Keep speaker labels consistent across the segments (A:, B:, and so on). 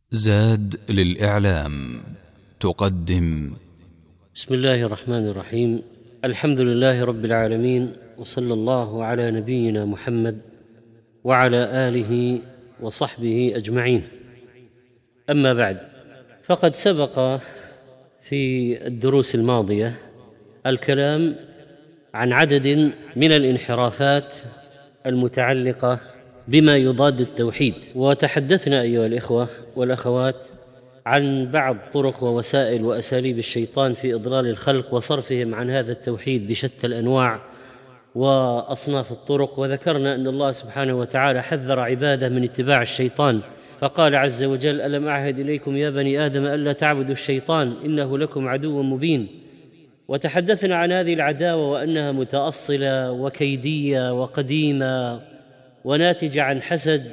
A: زاد للإعلام تقدم.
B: بسم الله الرحمن الرحيم. الحمد لله رب العالمين، وصلى الله على نبينا محمد وعلى آله وصحبه أجمعين. أما بعد، فقد سبق في الدروس الماضية الكلام عن عدد من الانحرافات المتعلقة بما يضاد التوحيد، وتحدثنا أيها الإخوة والأخوات عن بعض طرق ووسائل وأساليب الشيطان في إضلال الخلق وصرفهم عن هذا التوحيد بشتى الأنواع وأصناف الطرق. وذكرنا أن الله سبحانه وتعالى حذر عباده من اتباع الشيطان، فقال عز وجل: ألم أعهد إليكم يا بني آدم ألا تعبدوا الشيطان إنه لكم عدو مبين. وتحدثنا عن هذه العداوة وأنها متأصلة وكيدية وقديمة وناتجة عن حسد،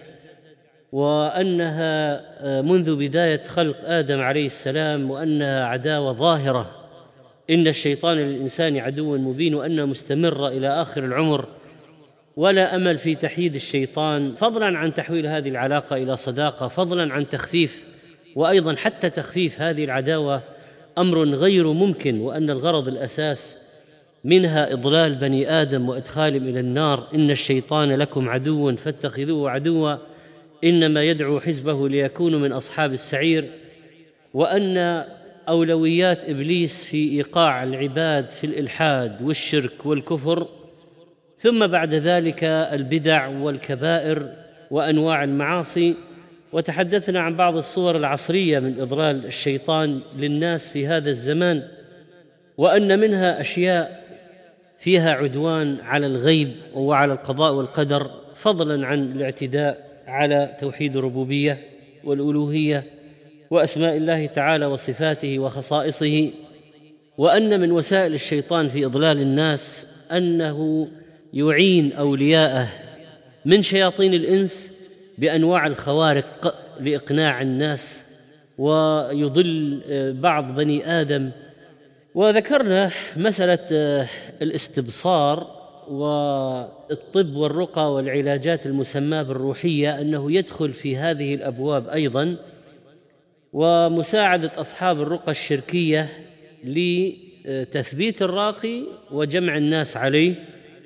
B: وأنها منذ بداية خلق آدم عليه السلام، وأنها عداوة ظاهرة، إن الشيطان للإنسان عدو مبين، وأنها مستمرة إلى آخر العمر، ولا أمل في تحييد الشيطان، فضلا عن تحويل هذه العلاقة إلى صداقة، فضلا عن تخفيف، وأيضا حتى تخفيف هذه العداوة أمر غير ممكن، وأن الغرض الأساس منها إضلال بني آدم وإدخالهم إلى النار. إن الشيطان لكم عدو فاتخذوه عدوا إنما يدعو حزبه ليكونوا من أصحاب السعير، وأن أولويات إبليس في إيقاع العباد في الإلحاد والشرك والكفر، ثم بعد ذلك البدع والكبائر وأنواع المعاصي. وتحدثنا عن بعض الصور العصرية من إضلال الشيطان للناس في هذا الزمان، وأن منها أشياء فيها عدوان على الغيب وعلى القضاء والقدر، فضلا عن الاعتداء على توحيد الربوبية والألوهية وأسماء الله تعالى وصفاته وخصائصه. وأن من وسائل الشيطان في إضلال الناس أنه يعين أولياءه من شياطين الإنس بأنواع الخوارق لإقناع الناس ويضل بعض بني آدم. وذكرنا مسألة الاستبصار والطب والرقى والعلاجات المسماة بالروحية، أنه يدخل في هذه الأبواب أيضا، ومساعدة أصحاب الرقى الشركية لتثبيت الراقي وجمع الناس عليه.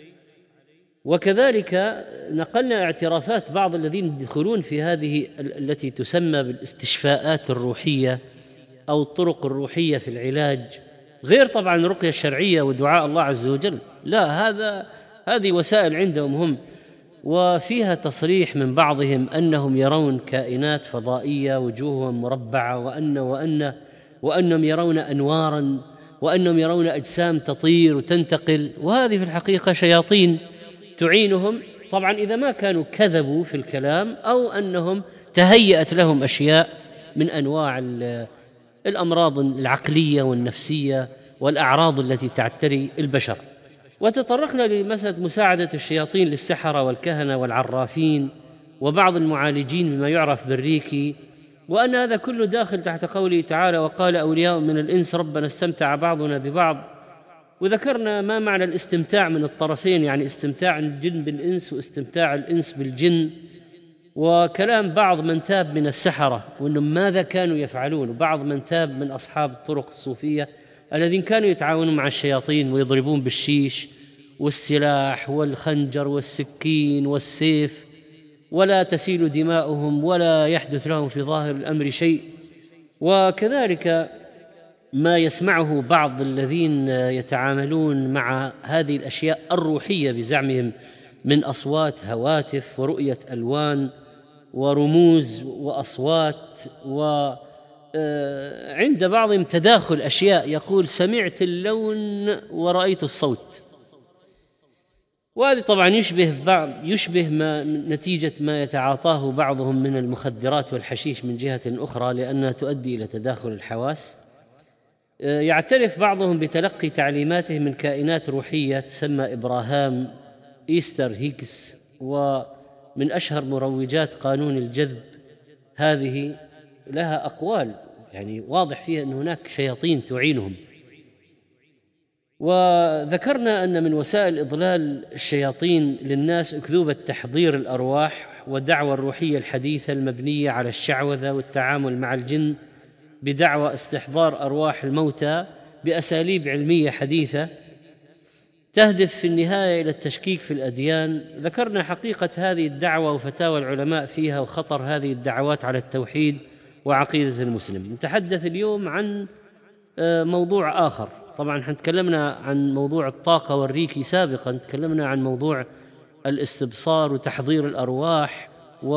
B: وكذلك نقلنا اعترافات بعض الذين يدخلون في هذه التي تسمى بالاستشفاءات الروحية أو الطرق الروحية في العلاج، غير طبعا الرقية الشرعية ودعاء الله عز وجل، لا، هذه وسائل عندهم هم، وفيها تصريح من بعضهم أنهم يرون كائنات فضائية وجوههم مربعة، وأنهم يرون أنوارا، وأنهم يرون أجسام تطير وتنتقل، وهذه في الحقيقة شياطين تعينهم، طبعا إذا ما كانوا كذبوا في الكلام أو أنهم تهيأت لهم أشياء من أنواع الأمراض العقلية والنفسية والأعراض التي تعتري البشر. وتطرقنا لمسألة مساعدة الشياطين للسحرة والكهنة والعرافين وبعض المعالجين بما يعرف بالريكي، وأن هذا كله داخل تحت قوله تعالى: وقال أولياء من الإنس ربنا استمتع بعضنا ببعض. وذكرنا ما معنى الاستمتاع من الطرفين، يعني استمتاع الجن بالإنس واستمتاع الإنس بالجن، وكلام بعض من تاب من السحرة وأنهم ماذا كانوا يفعلون، وبعض من تاب من أصحاب الطرق الصوفية الذين كانوا يتعاونون مع الشياطين ويضربون بالشيش والسلاح والخنجر والسكين والسيف، ولا تسيل دماؤهم ولا يحدث لهم في ظاهر الأمر شيء. وكذلك ما يسمعه بعض الذين يتعاملون مع هذه الأشياء الروحية بزعمهم من أصوات هواتف ورؤية ألوان ورموز وأصوات، وعند بعضهم تداخل أشياء، يقول سمعت اللون ورأيت الصوت، وهذا طبعا يشبه نتيجة ما يتعاطاه بعضهم من المخدرات والحشيش من جهة أخرى، لأنها تؤدي إلى تداخل الحواس. يعترف بعضهم بتلقي تعليماته من كائنات روحية تسمى إبراهام، إيستر هيكس، ومن أشهر مروجات قانون الجذب. هذه لها أقوال يعني واضح فيها أن هناك شياطين تعينهم. وذكرنا أن من وسائل إضلال الشياطين للناس أكذوبة تحضير الأرواح ودعوى الروحية الحديثة المبنية على الشعوذة والتعامل مع الجن بدعوى استحضار أرواح الموتى بأساليب علمية حديثة تهدف في النهاية إلى التشكيك في الأديان. ذكرنا حقيقة هذه الدعوة وفتاوى العلماء فيها وخطر هذه الدعوات على التوحيد وعقيدة المسلم. نتحدث اليوم عن موضوع آخر. طبعا تكلمنا عن موضوع الطاقة والريكي سابقا، تكلمنا عن موضوع الاستبصار وتحضير الأرواح،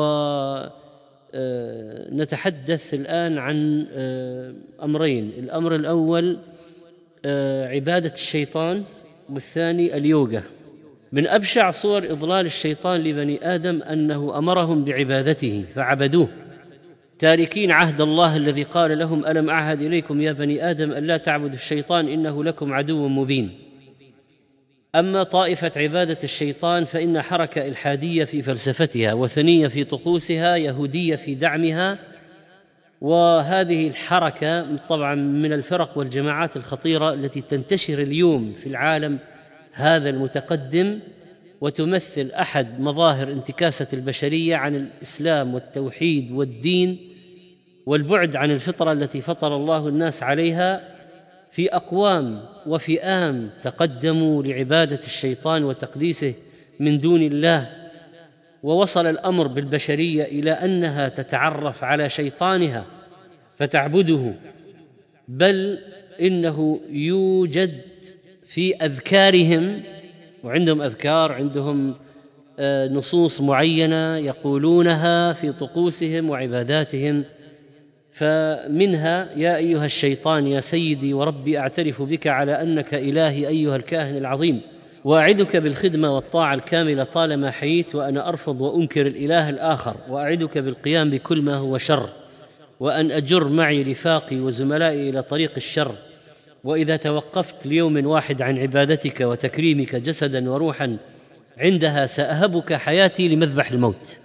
B: ونتحدث الآن عن أمرين. الأمر الأول عبادة الشيطان، والثاني اليوغا. من أبشع صور إضلال الشيطان لبني آدم أنه أمرهم بعبادته فعبدوه، تاركين عهد الله الذي قال لهم: ألم أعهد إليكم يا بني آدم ألا تعبدوا الشيطان إنه لكم عدو مبين. أما طائفة عبادة الشيطان فإن حركة إلحادية في فلسفتها، وثنية في طقوسها، يهودية في دعمها. وهذه الحركة طبعا من الفرق والجماعات الخطيرة التي تنتشر اليوم في العالم هذا المتقدم، وتمثل أحد مظاهر انتكاسة البشرية عن الإسلام والتوحيد والدين والبعد عن الفطرة التي فطر الله الناس عليها. في أقوام وفئام تقدموا لعبادة الشيطان وتقديسه من دون الله، ووصل الأمر بالبشرية إلى أنها تتعرف على شيطانها فتعبده، بل إنه يوجد في أذكارهم، وعندهم أذكار، عندهم نصوص معينة يقولونها في طقوسهم وعباداتهم. فمنها: يا أيها الشيطان يا سيدي وربي أعترف بك على أنك إلهي أيها الكاهن العظيم، وأعدك بالخدمة والطاعة الكاملة طالما حييت، وأنا أرفض وأنكر الإله الآخر، وأعدك بالقيام بكل ما هو شر، وأن أجر معي رفاقي وزملائي إلى طريق الشر، وإذا توقفت ليوم واحد عن عبادتك وتكريمك جسدا وروحا عندها سأهبك حياتي لمذبح الموت.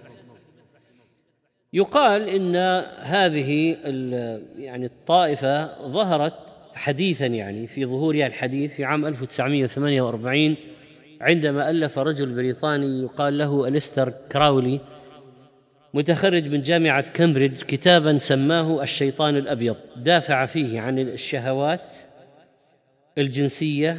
B: يقال إن هذه الطائفة ظهرت حديثا، في ظهورها الحديث في عام 1948 عندما ألف رجل بريطاني يقال له أليستر كراولي، متخرج من جامعة كامبريدج، كتابا سماه الشيطان الأبيض، دافع فيه عن الشهوات الجنسية.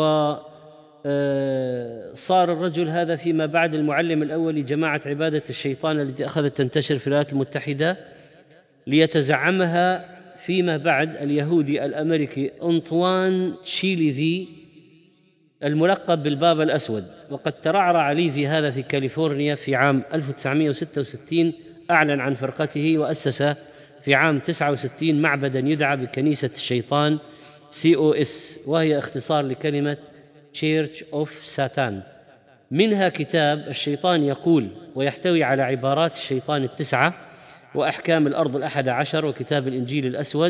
B: وصار الرجل هذا فيما بعد المعلم الأول لجماعة عبادة الشيطان التي أخذت تنتشر في الولايات المتحدة، ليتزعمها فيما بعد اليهودي الأمريكي أنطوان تشيليفي الملقب بالبابا الأسود. وقد ترعرع ليفي هذا في كاليفورنيا في عام 1966، أعلن عن فرقته وأسس في عام 69 معبدا يدعى بكنيسة الشيطان COS، وهي اختصار لكلمة Church of Satan. منها كتاب الشيطان يقول، ويحتوي على عبارات الشيطان 9 وأحكام الأرض 11 وكتاب الإنجيل الأسود.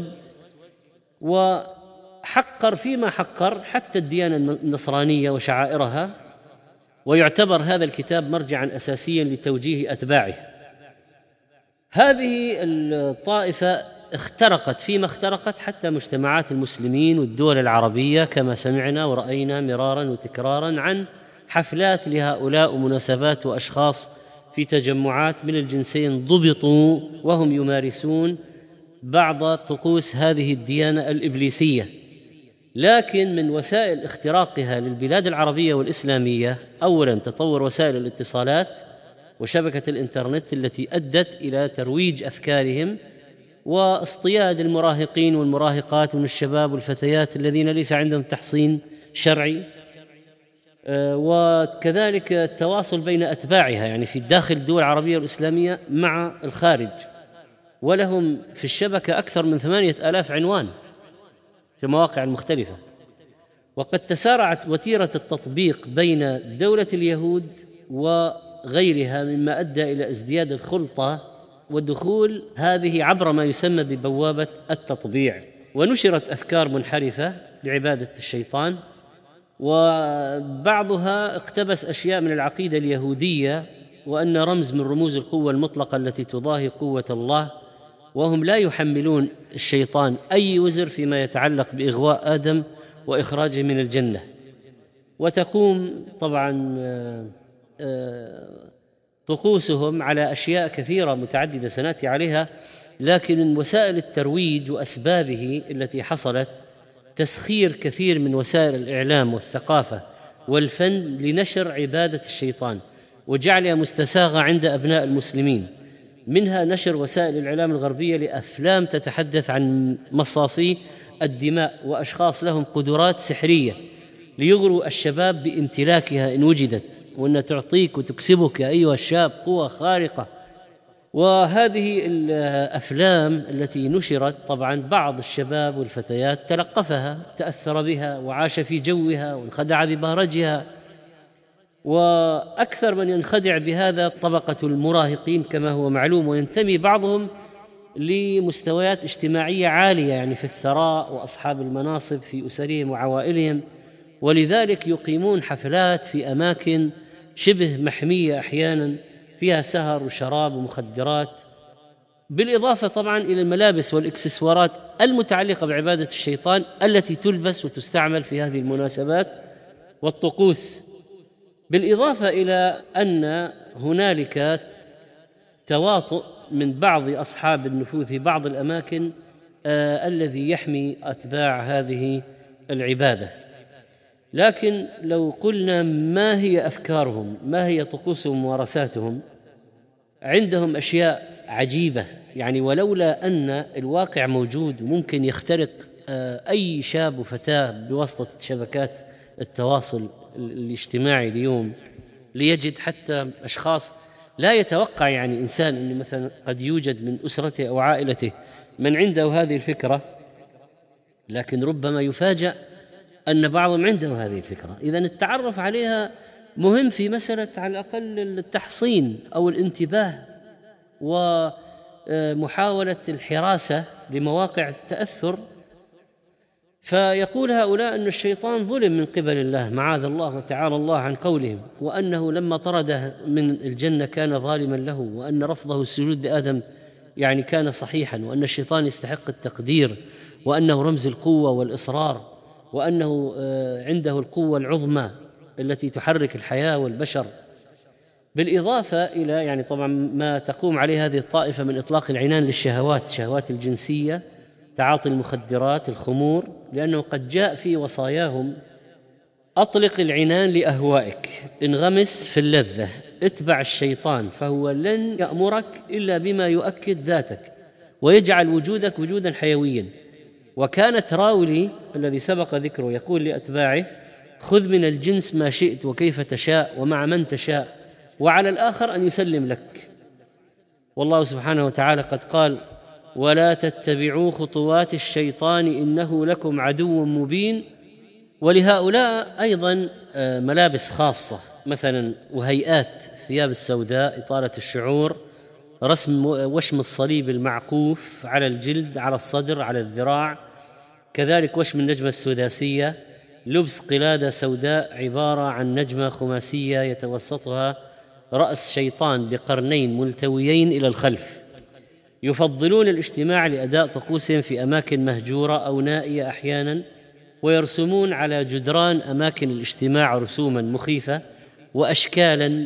B: وحقر فيما حقر حتى الديانة النصرانية وشعائرها، ويعتبر هذا الكتاب مرجعا أساسيا لتوجيه أتباعه. هذه الطائفة اخترقت فيما اخترقت حتى مجتمعات المسلمين والدول العربية، كما سمعنا ورأينا مرارا وتكرارا عن حفلات لهؤلاء ومناسبات وأشخاص في تجمعات من الجنسين ضبطوا وهم يمارسون بعض طقوس هذه الديانة الإبليسية. لكن من وسائل اختراقها للبلاد العربية والإسلامية، أولا تطور وسائل الاتصالات وشبكة الإنترنت التي أدت إلى ترويج أفكارهم واصطياد المراهقين والمراهقات من الشباب والفتيات الذين ليس عندهم تحصين شرعي، وكذلك التواصل بين أتباعها في داخل الدول العربية والإسلامية مع الخارج. ولهم في الشبكة أكثر من 8,000 عنوان في المواقع المختلفة. وقد تسارعت وتيرة التطبيق بين دولة اليهود وغيرها، مما أدى إلى ازدياد الخلطة ودخول هذه عبر ما يسمى ببوابة التطبيع. ونشرت أفكار منحرفة لعبادة الشيطان، وبعضها اقتبس أشياء من العقيدة اليهودية، وأن رمز من رموز القوة المطلقة التي تضاهي قوة الله، وهم لا يحملون الشيطان أي وزر فيما يتعلق بإغواء آدم وإخراجه من الجنة. وتقوم طبعا طقوسهم على أشياء كثيرة متعددة سنأتي عليها، لكن من وسائل الترويج وأسبابه التي حصلت تسخير كثير من وسائل الإعلام والثقافة والفن لنشر عبادة الشيطان وجعلها مستساغة عند أبناء المسلمين، منها نشر وسائل الإعلام الغربية لأفلام تتحدث عن مصاصي الدماء وأشخاص لهم قدرات سحرية ليغروا الشباب بامتلاكها إن وجدت، وأن تعطيك وتكسبك يا أيها الشاب قوة خارقة. وهذه الأفلام التي نشرت طبعا بعض الشباب والفتيات تلقفها، تأثر بها وعاش في جوها وانخدع ببهرجها، وأكثر من ينخدع بهذا طبقة المراهقين كما هو معلوم، وينتمي بعضهم لمستويات اجتماعية عالية يعني في الثراء وأصحاب المناصب في أسرهم وعوائلهم، ولذلك يقيمون حفلات في أماكن شبه محمية أحيانا فيها سهر وشراب ومخدرات، بالإضافة طبعا إلى الملابس والإكسسوارات المتعلقة بعبادة الشيطان التي تلبس وتستعمل في هذه المناسبات والطقوس، بالإضافة إلى أن هنالك تواطؤ من بعض أصحاب النفوذ في بعض الأماكن الذي يحمي أتباع هذه العبادة. لكن لو قلنا ما هي أفكارهم، ما هي طقوسهم وممارساتهم، عندهم أشياء عجيبة يعني، ولولا أن الواقع موجود وممكن يخترق أي شاب وفتاة بواسطة شبكات التواصل الاجتماعي اليوم، ليجد حتى أشخاص لا يتوقع يعني إنسان أن مثلا قد يوجد من أسرته أو عائلته من عنده هذه الفكرة، لكن ربما يفاجأ أن بعضهم عنده هذه الفكرة. إذن التعرف عليها مهم في مسألة على الأقل التحصين أو الانتباه ومحاولة الحراسة لمواقع التأثر. فيقول هؤلاء أن الشيطان ظلم من قبل الله معاذ الله وتعالى الله عن قولهم، وأنه لما طرده من الجنة كان ظالما له، وأن رفضه السجود لآدم يعني كان صحيحا، وأن الشيطان يستحق التقدير، وأنه رمز القوة والإصرار، وأنه عنده القوة العظمى التي تحرك الحياة والبشر، بالإضافة إلى يعني طبعا ما تقوم عليه هذه الطائفة من إطلاق العنان للشهوات، شهوات الجنسية، تعاطي المخدرات، الخمور، لأنه قد جاء في وصاياهم أطلق العنان لأهوائك، انغمس في اللذة، اتبع الشيطان فهو لن يأمرك إلا بما يؤكد ذاتك ويجعل وجودك وجودا حيويا. وكانت راولي الذي سبق ذكره يقول لأتباعه: خذ من الجنس ما شئت وكيف تشاء ومع من تشاء، وعلى الآخر أن يسلم لك. والله سبحانه وتعالى قد قال: ولا تتبعوا خطوات الشيطان إنه لكم عدو مبين. ولهؤلاء أيضا ملابس خاصة، مثلا وهيئات: ثياب السوداء، إطالة الشعور، رسم وشم الصليب المعقوف على الجلد، على الصدر، على الذراع، كذلك وشم النجمة السداسية، لبس قلادة سوداء عبارة عن نجمة خماسية يتوسطها رأس شيطان بقرنين ملتويين إلى الخلف. يفضلون الاجتماع لأداء طقوسهم في أماكن مهجورة أو نائية أحيانا، ويرسمون على جدران أماكن الاجتماع رسوما مخيفة وأشكالا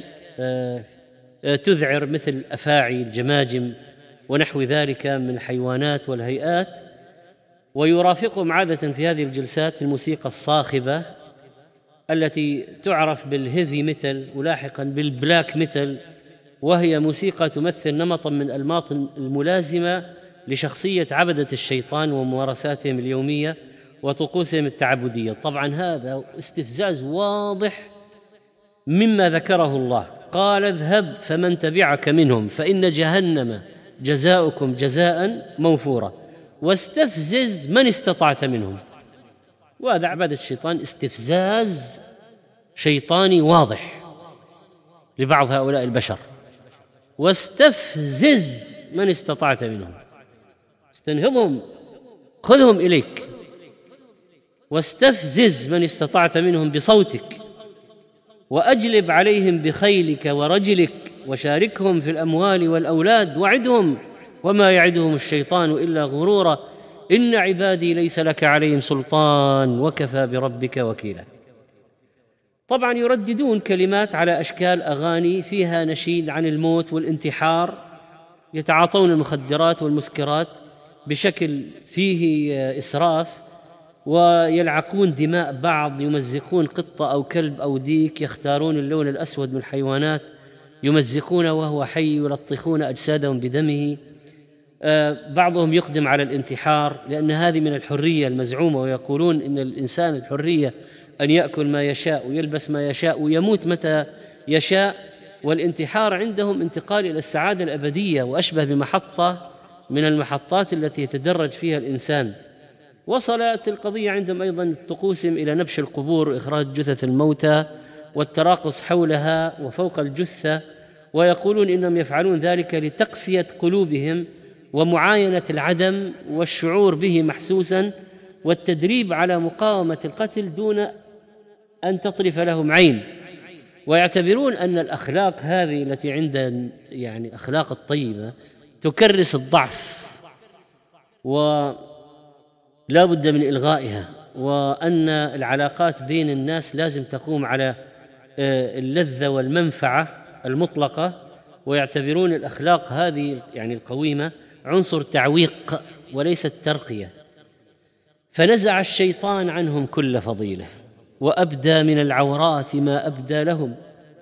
B: تذعر مثل أفاعي الجماجم ونحو ذلك من الحيوانات والهيئات. ويرافقهم عادة في هذه الجلسات الموسيقى الصاخبة التي تعرف بالهيفي ميتال ولاحقا بالبلاك ميتال، وهي موسيقى تمثل نمطا من الأنماط الملازمة لشخصية عبدة الشيطان وممارساتهم اليومية وطقوسهم التعبدية. طبعا هذا استفزاز واضح مما ذكره الله، قال: اذهب فمن تبعك منهم فإن جهنم جزاؤكم جزاء موفورا واستفزز من استطعت منهم. وهذا عبادة الشيطان، استفزاز شيطاني واضح لبعض هؤلاء البشر. واستفزز من استطعت منهم، استنهضهم، خذهم إليك. واستفزز من استطعت منهم بصوتك، وأجلب عليهم بخيلك ورجلك، وشاركهم في الأموال والأولاد، وعدهم وما يعدهم الشيطان إلا غرورا، إن عبادي ليس لك عليهم سلطان وكفى بربك وكيلا. طبعا يرددون كلمات على أشكال أغاني فيها نشيد عن الموت والانتحار، يتعاطون المخدرات والمسكرات بشكل فيه إسراف، ويلعقون دماء بعض، يمزقون قطة أو كلب أو ديك، يختارون اللون الأسود من الحيوانات يمزقونه وهو حي، يلطخون أجسادهم بدمه. بعضهم يقدم على الانتحار لأن هذه من الحرية المزعومة، ويقولون إن الإنسان الحرية أن يأكل ما يشاء ويلبس ما يشاء ويموت متى يشاء، والانتحار عندهم انتقال إلى السعادة الأبدية، وأشبه بمحطة من المحطات التي يتدرج فيها الإنسان. وصلت القضية عندهم أيضا طقوسهم إلى نبش القبور وإخراج جثث الموتى والتراقص حولها وفوق الجثة، ويقولون إنهم يفعلون ذلك لتقسية قلوبهم ومعاينة العدم والشعور به محسوسا، والتدريب على مقاومة القتل دون أن تطرف لهم عين. ويعتبرون أن الأخلاق هذه التي عند يعني أخلاق الطيبة تكرس الضعف ولا بد من إلغائها، وأن العلاقات بين الناس لازم تقوم على اللذة والمنفعة المطلقة. ويعتبرون الأخلاق هذه يعني القويمة عنصر تعويق وليس الترقية. فنزع الشيطان عنهم كل فضيلة وأبدى من العورات ما أبدى لهم،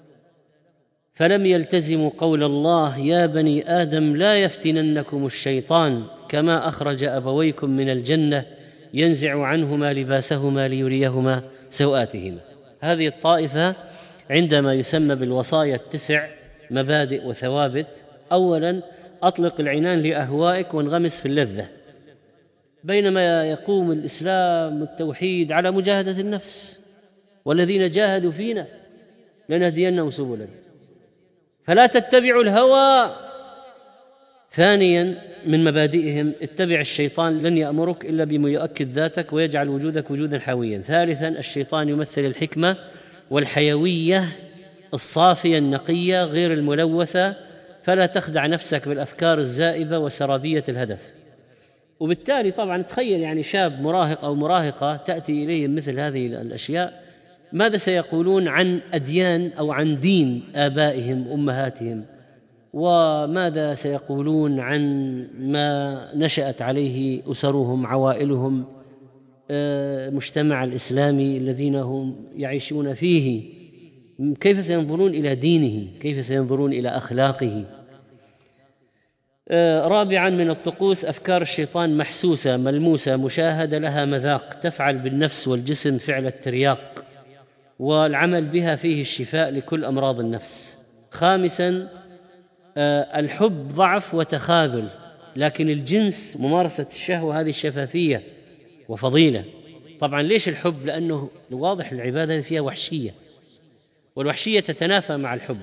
B: فلم يلتزموا قول الله يا بني آدم لا يفتننكم الشيطان كما أخرج أبويكم من الجنة ينزع عنهما لباسهما ليريهما سوآتهما. هذه الطائفة عندما يسمى بالوصايا التسع مبادئ وثوابت: أولا أطلق العنان لأهوائك وانغمس في اللذة، بينما يقوم الإسلام والتوحيد على مجاهدة النفس، والذين جاهدوا فينا لنهدينهم سبلنا، فلا تتبعوا الهوى. ثانيا من مبادئهم اتبع الشيطان لن يأمرك إلا بما يؤكد ذاتك ويجعل وجودك وجودا حيويا. ثالثا الشيطان يمثل الحكمة والحيوية الصافية النقية غير الملوثة، فلا تخدع نفسك بالأفكار الزائبة وسرابية الهدف. وبالتالي طبعا تخيل يعني شاب مراهق أو مراهقة تأتي إليهم مثل هذه الأشياء، ماذا سيقولون عن أديان أو عن دين آبائهم أمهاتهم، وماذا سيقولون عن ما نشأت عليه أسرهم عوائلهم، مجتمع الإسلامي الذين هم يعيشون فيه، كيف سينظرون إلى دينه، كيف سينظرون إلى أخلاقه. رابعا من الطقوس أفكار الشيطان محسوسة ملموسة مشاهدة لها مذاق، تفعل بالنفس والجسم فعل الترياق، والعمل بها فيه الشفاء لكل أمراض النفس. خامسا الحب ضعف وتخاذل، لكن الجنس ممارسة الشهوة هذه شفافية وفضيلة. طبعا ليش الحب؟ لأنه واضح العبادة فيها وحشية، والوحشية تتنافى مع الحب.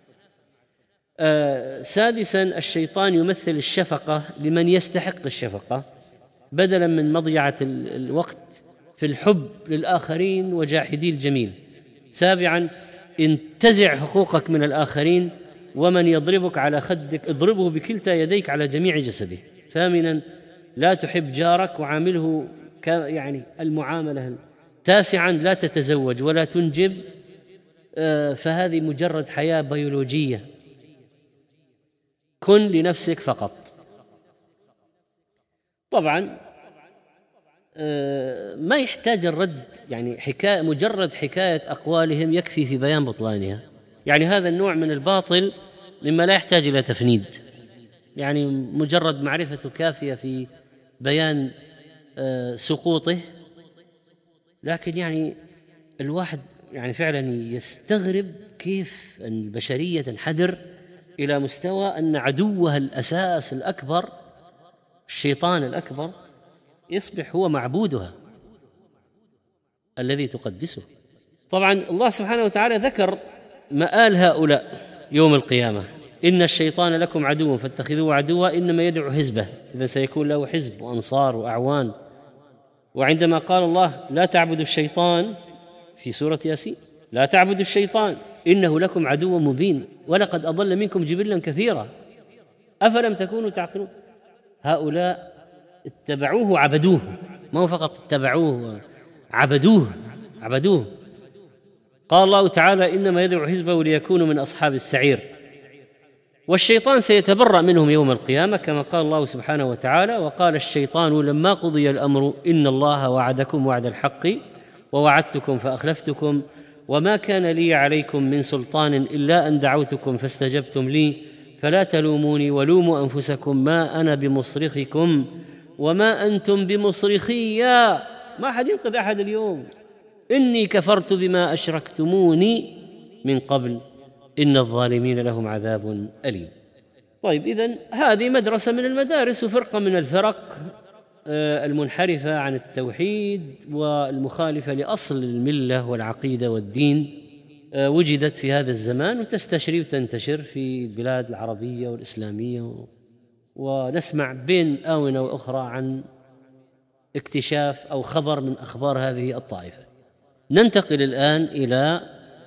B: سادسا الشيطان يمثل الشفقة لمن يستحق الشفقة، بدلا من مضيعة الوقت في الحب للآخرين وجاحدي الجميل. سابعا انتزع حقوقك من الآخرين، ومن يضربك على خدك اضربه بكلتا يديك على جميع جسده. ثامنا لا تحب جارك وعامله يعني المعاملة. تاسعا لا تتزوج ولا تنجب، فهذه مجرد حياة بيولوجية، كن لنفسك فقط. طبعا ما يحتاج الرد، يعني مجرد حكاية أقوالهم يكفي في بيان بطلانها. يعني هذا النوع من الباطل مما لا يحتاج إلى تفنيد، يعني مجرد معرفته كافية في بيان سقوطه. لكن يعني الواحد يعني فعلا يستغرب كيف أن البشرية تنحدر إلى مستوى أن عدوها الأساس الأكبر الشيطان الأكبر يصبح هو معبودها الذي تقدسه. طبعا الله سبحانه وتعالى ذكر مآل هؤلاء يوم القيامة: إن الشيطان لكم عدو فاتخذوه عدوا إنما يدعو حزبه، إذا سيكون له حزب وأنصار وأعوان. وعندما قال الله لا تعبدوا الشيطان في سورة ياسين: لا تعبدوا الشيطان إنه لكم عدو مبين ولقد أضل منكم جبلا كثيرا أفلم تكونوا تعقلون. هؤلاء اتبعوه وعبدوه، ما هو فقط اتبعوه، عبدوه. قال الله تعالى: إنما يدعو حزبه ليكونوا من أصحاب السعير، والشيطان سيتبرأ منهم يوم القيامة، كما قال الله سبحانه وتعالى: وقال الشيطان لما قضي الأمر إن الله وعدكم وعد الحق ووعدتكم فأخلفتكم وما كان لي عليكم من سلطان إلا أن دعوتكم فاستجبتم لي فلا تلوموني ولوموا أنفسكم ما أنا بمصرخكم وما أنتم بمصرخي. ما أحد ينقذ أحد اليوم، إني كفرت بما أشركتموني من قبل إن الظالمين لهم عذاب أليم. طيب، إذن هذه مدرسة من المدارس وفرقة من الفرق المنحرفة عن التوحيد والمخالفة لأصل الملة والعقيدة والدين، وجدت في هذا الزمان وتستشري وتنتشر في البلاد العربية والإسلامية، ونسمع بين آونة وأخرى عن اكتشاف أو خبر من أخبار هذه الطائفة. ننتقل الآن إلى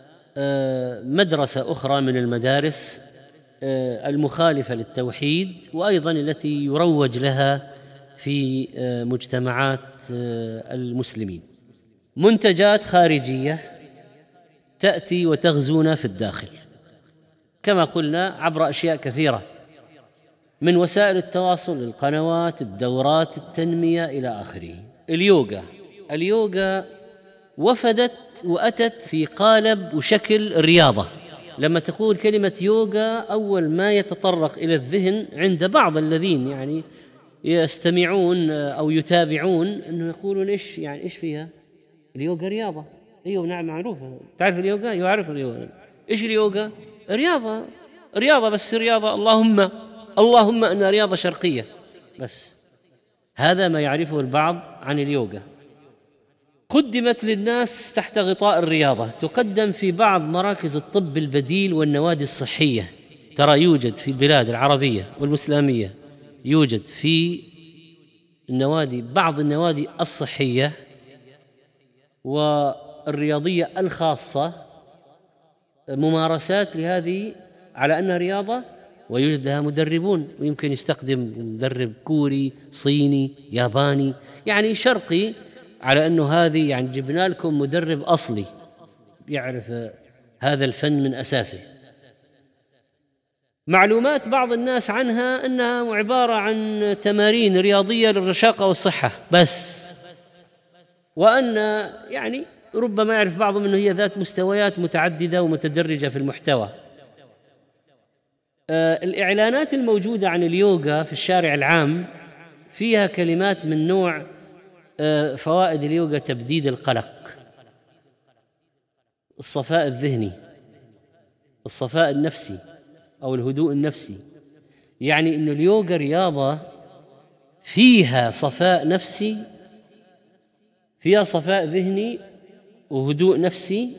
B: مدرسة أخرى من المدارس المخالفة للتوحيد، وأيضا التي يروج لها في مجتمعات المسلمين، منتجات خارجية تأتي وتغزونا في الداخل، كما قلنا عبر أشياء كثيرة، من وسائل التواصل، القنوات، الدورات، التنمية إلى آخره. اليوغا وفدت وأتت في قالب وشكل رياضة. لما تقول كلمة يوغا أول ما يتطرق إلى الذهن عند بعض الذين يعني يستمعون أو يتابعون أنه يقولون إيش يعني إيش فيها؟ اليوغا رياضة. أيوة نعم معروفة. تعرف اليوغا؟ يعرف اليوغا. إيش اليوغا؟ رياضة بس رياضة اللهم أنها رياضة شرقية بس. هذا ما يعرفه البعض عن اليوغا. قدمت للناس تحت غطاء الرياضة، تقدم في بعض مراكز الطب البديل والنوادي الصحية. ترى يوجد في البلاد العربية والإسلامية، يوجد في النوادي بعض النوادي الصحية والرياضية الخاصة ممارسات لهذه على أنها رياضة، ويوجد لها مدربون، ويمكن يستخدم مدرب كوري، صيني، ياباني، يعني شرقي، على أنه هذه يعني جبنا لكم مدرب أصلي يعرف هذا الفن من أساسه. معلومات بعض الناس عنها أنها عبارة عن تمارين رياضية للرشاقة والصحة بس، وأن يعني ربما يعرف بعضهم أنه هي ذات مستويات متعددة ومتدرجة في المحتوى. الإعلانات الموجودة عن اليوغا في الشارع العام فيها كلمات من نوع فوائد اليوغا: تبديد القلق، الصفاء الذهني، الصفاء النفسي أو الهدوء النفسي. يعني أن اليوغا رياضة فيها صفاء نفسي، فيها صفاء ذهني وهدوء نفسي،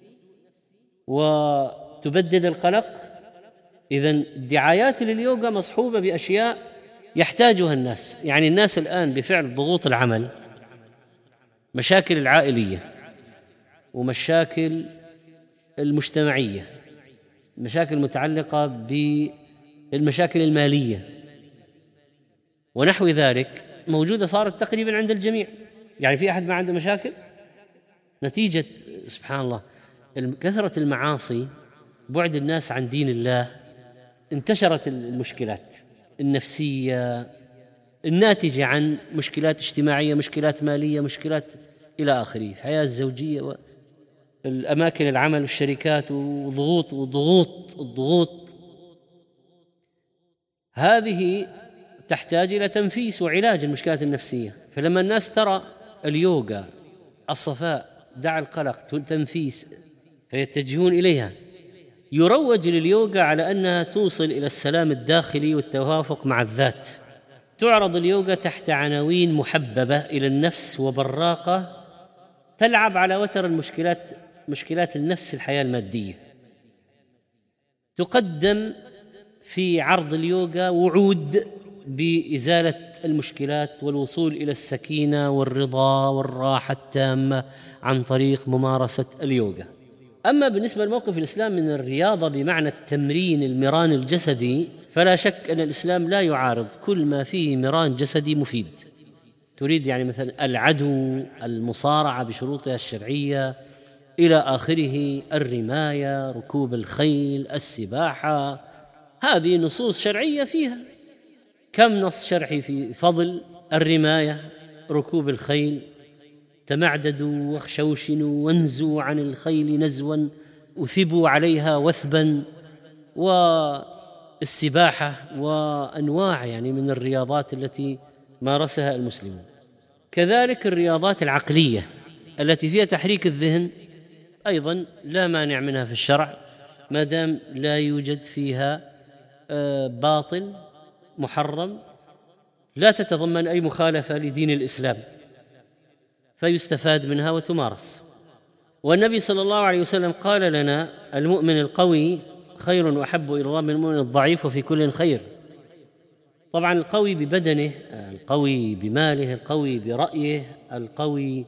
B: وتبدد القلق. إذن الدعايات لليوغا مصحوبة بأشياء يحتاجها الناس. يعني الناس الآن بفعل ضغوط العمل، مشاكل العائلية ومشاكل المجتمعية، مشاكل متعلقة بالمشاكل المالية ونحو ذلك، موجودة صارت تقريبا عند الجميع. يعني في أحد ما عنده مشاكل؟ نتيجة سبحان الله كثرة المعاصي، بعد الناس عن دين الله، انتشرت المشكلات النفسية الناتجة عن مشكلات اجتماعية، مشكلات مالية، مشكلات إلى آخره، الحياة الزوجية والأماكن العمل والشركات، وضغوط. هذه تحتاج إلى تنفيس وعلاج المشكلات النفسية. فلما الناس ترى اليوغا الصفاء، دع القلق، تنفيس، فيتجهون إليها. يروج لليوغا على أنها توصل إلى السلام الداخلي والتوافق مع الذات. تعرض اليوغا تحت عناوين محببة إلى النفس وبراقة تلعب على وتر مشكلات النفس، الحياة المادية. تقدم في عرض اليوغا وعود بإزالة المشكلات والوصول إلى السكينة والرضا والراحة التامة عن طريق ممارسة اليوغا. أما بالنسبة لموقف الإسلام من الرياضة بمعنى التمرين المران الجسدي، فلا شك أن الإسلام لا يعارض كل ما فيه مران جسدي مفيد. تريد يعني مثلا العدو، المصارعة بشروطها الشرعية، إلى آخره، الرماية، ركوب الخيل، السباحة، هذه نصوص شرعية فيها. كم نص شرعي في فضل الرماية، ركوب الخيل: تمعددوا واخشوشنوا وانزوا عن الخيل نزوا أثبوا عليها وثبا، والسباحة وأنواع يعني من الرياضات التي مارسها المسلمون. كذلك الرياضات العقلية التي فيها تحريك الذهن أيضا لا مانع منها في الشرع ما دام لا يوجد فيها باطل محرم، لا تتضمن أي مخالفة لدين الإسلام، فيستفاد منها وتمارس. والنبي صلى الله عليه وسلم قال لنا: المؤمن القوي خير وأحب إلى الله من المؤمن الضعيف وفي كل خير. طبعا القوي ببدنه، القوي بماله، القوي برأيه، القوي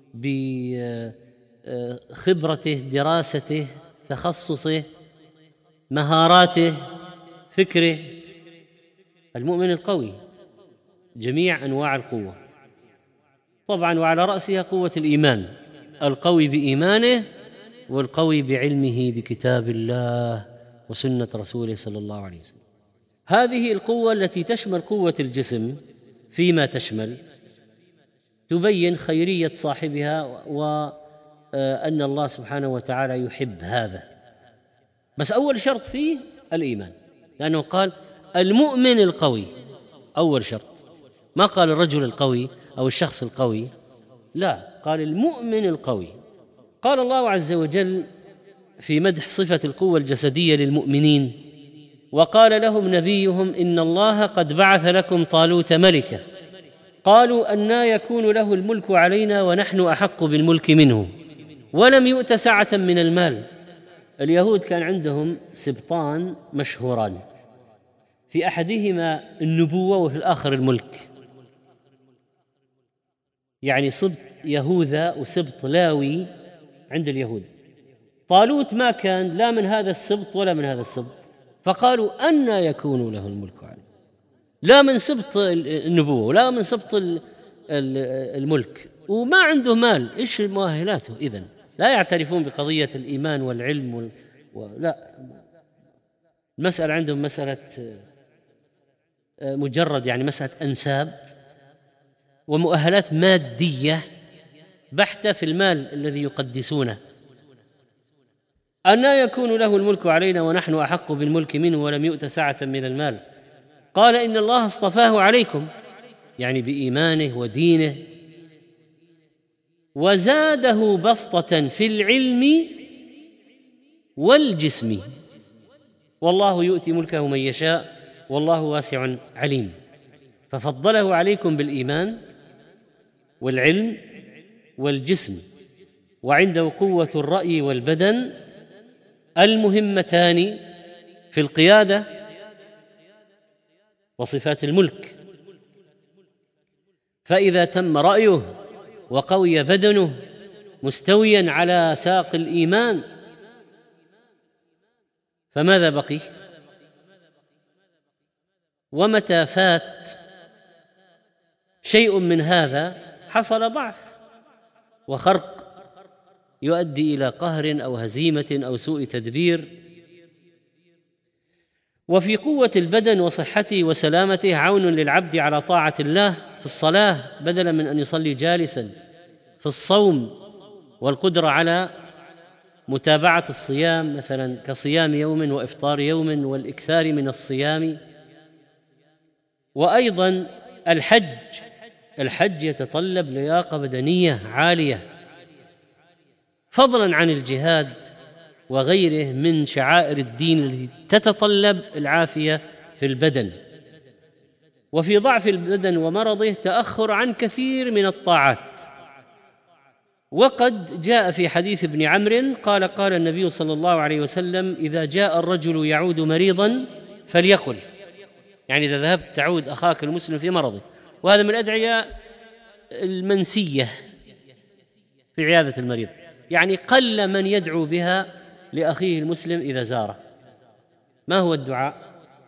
B: بخبرته، دراسته، تخصصه، مهاراته، فكره، المؤمن القوي، جميع أنواع القوة طبعا، وعلى رأسها قوة الإيمان، القوي بإيمانه والقوي بعلمه بكتاب الله وسنة رسوله صلى الله عليه وسلم. هذه القوة التي تشمل قوة الجسم فيما تشمل تبين خيرية صاحبها وأن الله سبحانه وتعالى يحب هذا. بس أول شرط فيه الإيمان، لأنه قال المؤمن القوي، أول شرط، ما قال الرجل القوي أو الشخص القوي، لا، قال المؤمن القوي. قال الله عز وجل في مدح صفة القوة الجسدية للمؤمنين: وقال لهم نبيهم إن الله قد بعث لكم طالوت ملكا قالوا أنى يكون له الملك علينا ونحن أحق بالملك منه ولم يؤت سعة من المال. اليهود كان عندهم سبطان مشهوران، في أحدهما النبوة وفي الآخر الملك، يعني سبط يهوذا وسبط لاوي عند اليهود. طالوت ما كان لا من هذا السبط ولا من هذا السبط، فقالوا أنى يكون له الملك عليه، لا من سبط النبوة ولا من سبط الملك، وما عنده مال، إيش مؤهلاته؟ إذن لا يعترفون بقضية الإيمان والعلم لا، المسألة عندهم مسألة مجرد يعني مسألة أنساب ومؤهلات مادية بحتة في المال الذي يقدسونه. أنى يكون له الملك علينا ونحن أحق بالملك منه ولم يؤت سعة من المال. قال إن الله اصطفاه عليكم، يعني بإيمانه ودينه، وزاده بسطة في العلم والجسم، والله يؤتي ملكه من يشاء والله واسع عليم. ففضله عليكم بالإيمان والعلم والجسم، وعنده قوة الرأي والبدن المهمتان في القيادة وصفات الملك. فإذا تم رأيه وقوي بدنه مستويا على ساق الإيمان، فماذا بقي؟ ومتى فات شيء من هذا حصل ضعف وخرق يؤدي إلى قهر أو هزيمة أو سوء تدبير. وفي قوة البدن وصحته وسلامته عون للعبد على طاعة الله في الصلاة بدلا من أن يصلي جالسا، في الصوم والقدرة على متابعة الصيام مثلا كصيام يوم وإفطار يوم والإكثار من الصيام. وأيضا الحج يتطلب لياقة بدنية عالية، فضلا عن الجهاد وغيره من شعائر الدين التي تتطلب العافية في البدن. وفي ضعف البدن ومرضه تأخر عن كثير من الطاعات. وقد جاء في حديث ابن عمرو قال النبي صلى الله عليه وسلم: إذا جاء الرجل يعود مريضا فليقل، يعني إذا ذهبت تعود أخاك المسلم في مرضه، وهذا من الأدعية المنسية في عيادة المريض، يعني قل من يدعو بها لأخيه المسلم إذا زاره. ما هو الدعاء؟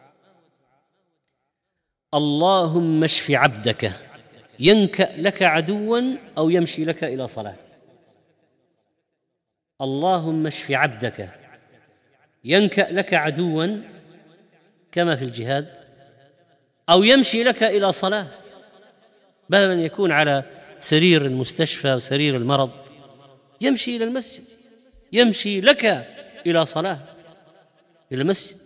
B: اللهم اشف عبدك ينكأ لك عدوا أو يمشي لك إلى صلاة. اللهم اشف عبدك ينكأ لك عدوا كما في الجهاد، أو يمشي لك إلى صلاة، بدل أن يكون على سرير المستشفى وسرير المرض يمشي إلى المسجد، يمشي لك إلى صلاة، إلى المسجد.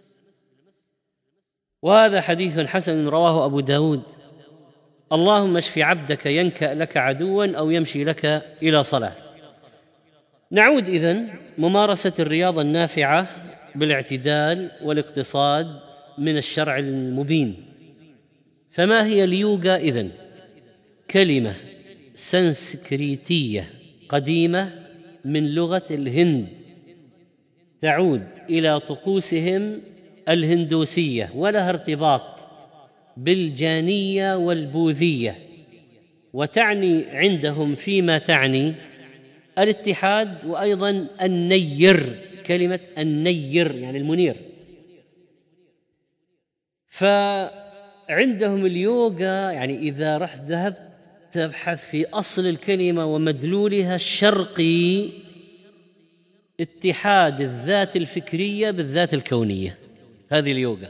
B: وهذا حديث حسن رواه أبو داود: اللهم اشف عبدك ينكأ لك عدوا أو يمشي لك إلى صلاة. نعود إذن ممارسة الرياضة النافعة بالاعتدال والاقتصاد من الشرع المبين. فما هي اليوغا إذن؟ كلمة سنسكريتية قديمة من لغة الهند، تعود إلى طقوسهم الهندوسية، ولها ارتباط بالجانية والبوذية، وتعني عندهم فيما تعني الاتحاد، وأيضا النير، كلمة النير يعني المنير. فعندهم اليوغا يعني إذا رحت ذهبت تبحث في أصل الكلمة ومدلولها الشرقي اتحاد الذات الفكرية بالذات الكونية. هذه اليوغا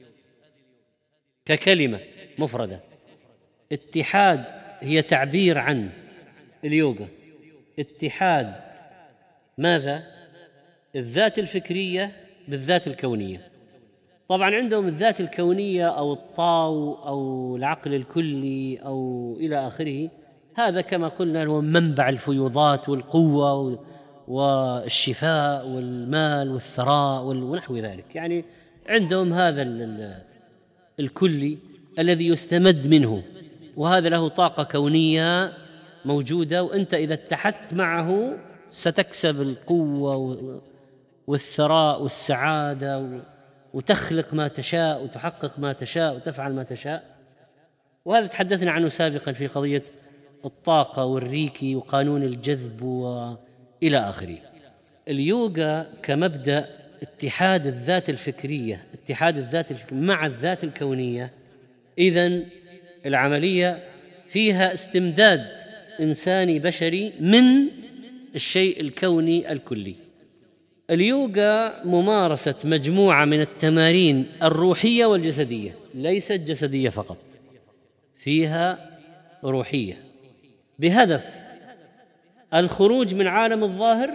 B: ككلمة مفردة. اتحاد هي تعبير عن اليوغا، اتحاد ماذا؟ الذات الفكرية بالذات الكونية. طبعا عندهم الذات الكونية أو الطاو أو العقل الكلي أو إلى آخره، هذا كما قلنا هو منبع الفيوضات والقوة والشفاء والمال والثراء ونحو ذلك. يعني عندهم هذا الكلي الذي يستمد منه، وهذا له طاقة كونية موجودة، وأنت إذا اتحدت معه ستكسب القوة والثراء والسعادة، وتخلق ما تشاء وتحقق ما تشاء وتفعل ما تشاء. وهذا تحدثنا عنه سابقا في قضية الطاقة والريكي وقانون الجذب وإلى آخره. اليوغا كمبدأ اتحاد الذات الفكرية، اتحاد الذات الفكرية مع الذات الكونية. إذن العملية فيها استمداد إنساني بشري من الشيء الكوني الكلي. اليوغا ممارسة مجموعة من التمارين الروحية والجسدية، ليست جسدية فقط، فيها روحية، بهدف الخروج من عالم الظاهر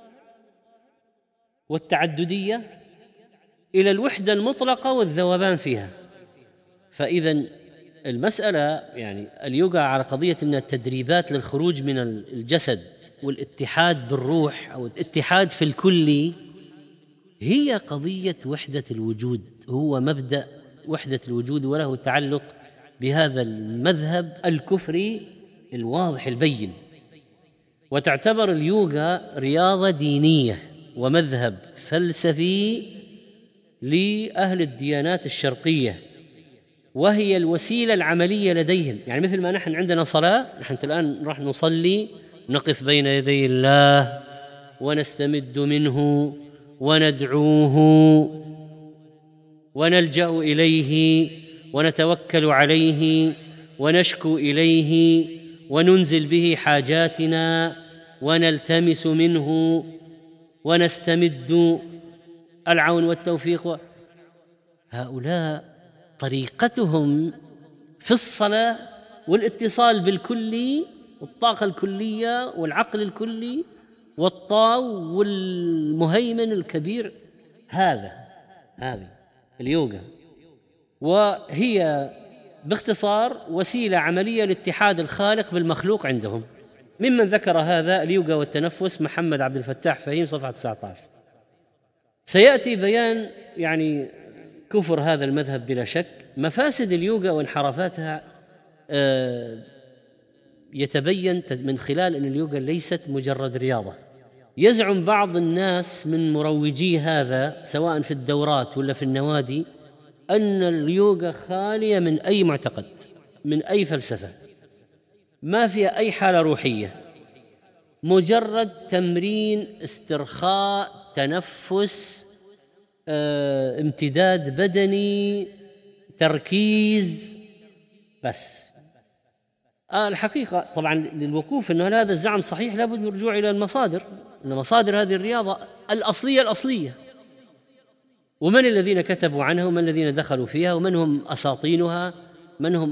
B: والتعددية إلى الوحدة المطلقة والذوبان فيها. فإذا المسألة يعني اليوغا على قضية أن التدريبات للخروج من الجسد والاتحاد بالروح أو الاتحاد في الكل هي قضية وحدة الوجود، هو مبدأ وحدة الوجود، وله تعلق بهذا المذهب الكفري الواضح البين. وتعتبر اليوغا رياضة دينية ومذهب فلسفي لأهل الديانات الشرقية، وهي الوسيلة العملية لديهم. يعني مثل ما نحن عندنا صلاة، نحن الآن راح نصلي، نقف بين يدي الله ونستمد منه وندعوه ونلجأ إليه ونتوكل عليه ونشكو إليه وننزل به حاجاتنا ونلتمس منه ونستمد العون والتوفيق. هؤلاء طريقتهم في الصلاة والاتصال بالكلي والطاقة الكلية والعقل الكلي والطاو والمهيمن الكبير، هذه اليوغا. وهي باختصار وسيلة عملية لاتحاد الخالق بالمخلوق عندهم. ممن ذكر هذا اليوغا والتنفس محمد عبد الفتاح فهيم صفحة 19. سيأتي بيان يعني كفر هذا المذهب بلا شك. مفاسد اليوغا وانحرافاتها يتبين من خلال أن اليوغا ليست مجرد رياضة. يزعم بعض الناس من مروجي هذا سواء في الدورات ولا في النوادي أن اليوغا خالية من أي معتقد، من أي فلسفة، ما فيها أي حالة روحية، مجرد تمرين استرخاء، تنفس، امتداد بدني، تركيز بس. الحقيقة طبعا للوقوف أن هذا الزعم صحيح لابد من الرجوع إلى المصادر، أن مصادر هذه الرياضة الأصلية ومن الذين كتبوا عنها ومن الذين دخلوا فيها ومن هم أساطينها، من هم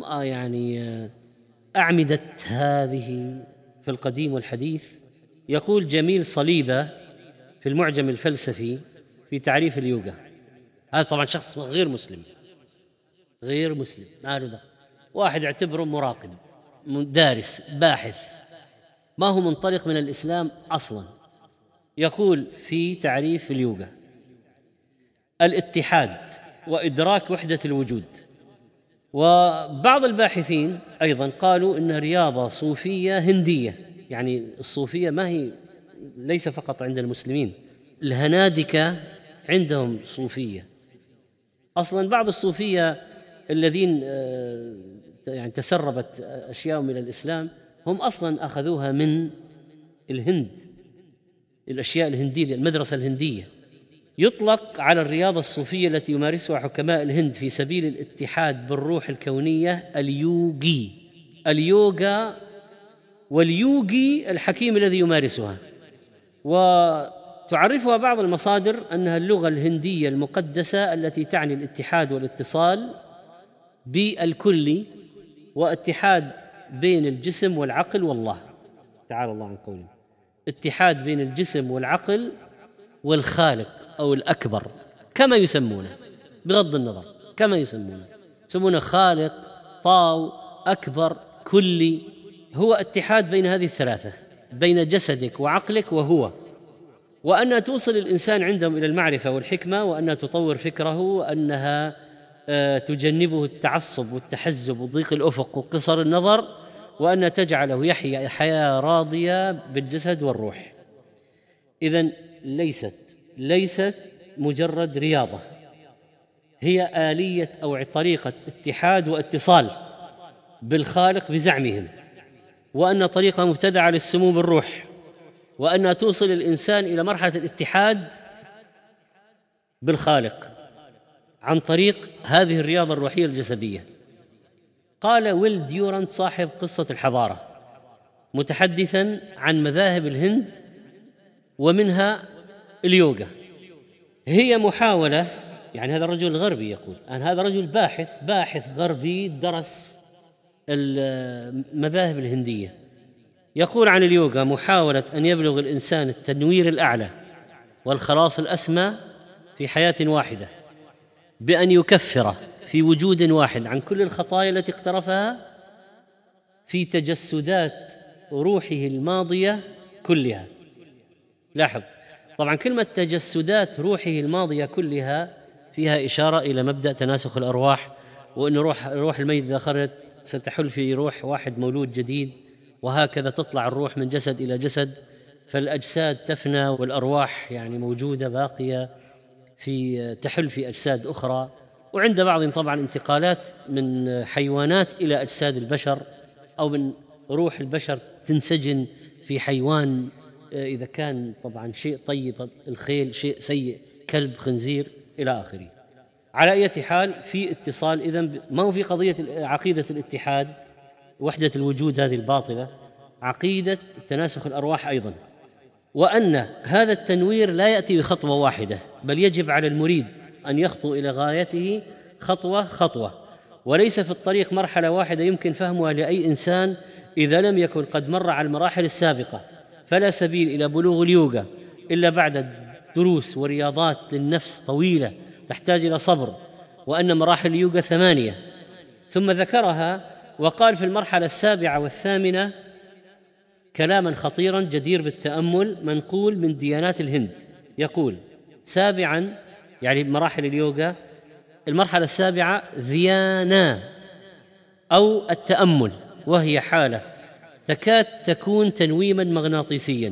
B: أعمدة هذه في القديم والحديث. يقول جميل صليبة في المعجم الفلسفي في تعريف اليوغا، هذا طبعا شخص غير مسلم ما له دخل، واحد اعتبره مراقب دارس باحث ما هو منطلق من الإسلام أصلا. يقول في تعريف اليوغا: الاتحاد وإدراك وحدة الوجود. وبعض الباحثين أيضا قالوا إنها رياضة صوفية هندية، يعني الصوفية ما هي ليس فقط عند المسلمين، الهنادكة عندهم صوفية أصلا. بعض الصوفية الذين يعني تسربت أشياء إلى الإسلام هم أصلا أخذوها من الهند، الأشياء الهندية، المدرسة الهندية. يطلق على الرياضة الصوفية التي يمارسها حكماء الهند في سبيل الاتحاد بالروح الكونية اليوغي، اليوغا واليوغي الحكيم الذي يمارسها. وتعرفها بعض المصادر أنها اللغة الهندية المقدسة التي تعني الاتحاد والاتصال بالكل واتحاد بين الجسم والعقل والله تعالى الله عن قوله، اتحاد بين الجسم والعقل والخالق أو الأكبر كما يسمونه، بغض النظر كما يسمونه خالق، طاو، أكبر، كلي، هو اتحاد بين هذه الثلاثة، بين جسدك وعقلك وهو، وأنها توصل الإنسان عندهم إلى المعرفة والحكمة، وأنها تطور فكره، وأنها تجنبه التعصب والتحزب وضيق الأفق وقصر النظر، وأنها تجعله يحيا حياة راضية بالجسد والروح. إذن ليست مجرد رياضة، هي آلية أو طريقة اتحاد واتصال بالخالق بزعمهم، وأن طريقة مبتدعة للسمو بالروح، وأنها توصل الإنسان إلى مرحلة الاتحاد بالخالق عن طريق هذه الرياضة الروحية الجسدية. قال ويل ديورانت صاحب قصة الحضارة متحدثا عن مذاهب الهند ومنها اليوغا، هي محاولة، يعني هذا الرجل الغربي يقول، هذا رجل باحث غربي درس المذاهب الهندية، يقول عن اليوغا محاولة أن يبلغ الإنسان التنوير الأعلى والخلاص الأسمى في حياة واحدة، بأن يكفر في وجود واحد عن كل الخطايا التي اقترفها في تجسدات روحه الماضية كلها. لاحظ طبعا كلمة تجسدات روحه الماضية كلها فيها إشارة إلى مبدأ تناسخ الأرواح، وأن روح الميت إذا خرجت ستحل في روح واحد مولود جديد، وهكذا تطلع الروح من جسد إلى جسد، فالأجساد تفنى والأرواح يعني موجودة باقية في تحل في أجساد أخرى. وعند بعضهم طبعا انتقالات من حيوانات إلى أجساد البشر، أو من روح البشر تنسجن في حيوان، إذا كان طبعا شيء طيب الخيل، شيء سيء كلب، خنزير، إلى آخره. على أي حال في اتصال، إذن ما هو في قضية عقيدة الاتحاد وحدة الوجود هذه الباطلة، عقيدة تناسخ الأرواح أيضا، وأن هذا التنوير لا يأتي بخطوة واحدة، بل يجب على المريد أن يخطو إلى غايته خطوة خطوة، وليس في الطريق مرحلة واحدة يمكن فهمها لأي إنسان إذا لم يكن قد مر على المراحل السابقة. فلا سبيل إلى بلوغ اليوغا إلا بعد دروس ورياضات للنفس طويلة تحتاج إلى صبر، وأن مراحل اليوغا 8، ثم ذكرها وقال في المرحلة 7 و8 كلاما خطيرا جدير بالتأمل منقول من ديانات الهند. يقول 7 يعني مراحل اليوغا، المرحلة 7 ذيانا أو التأمل، وهي حالة تكاد تكون تنويما مغناطيسيا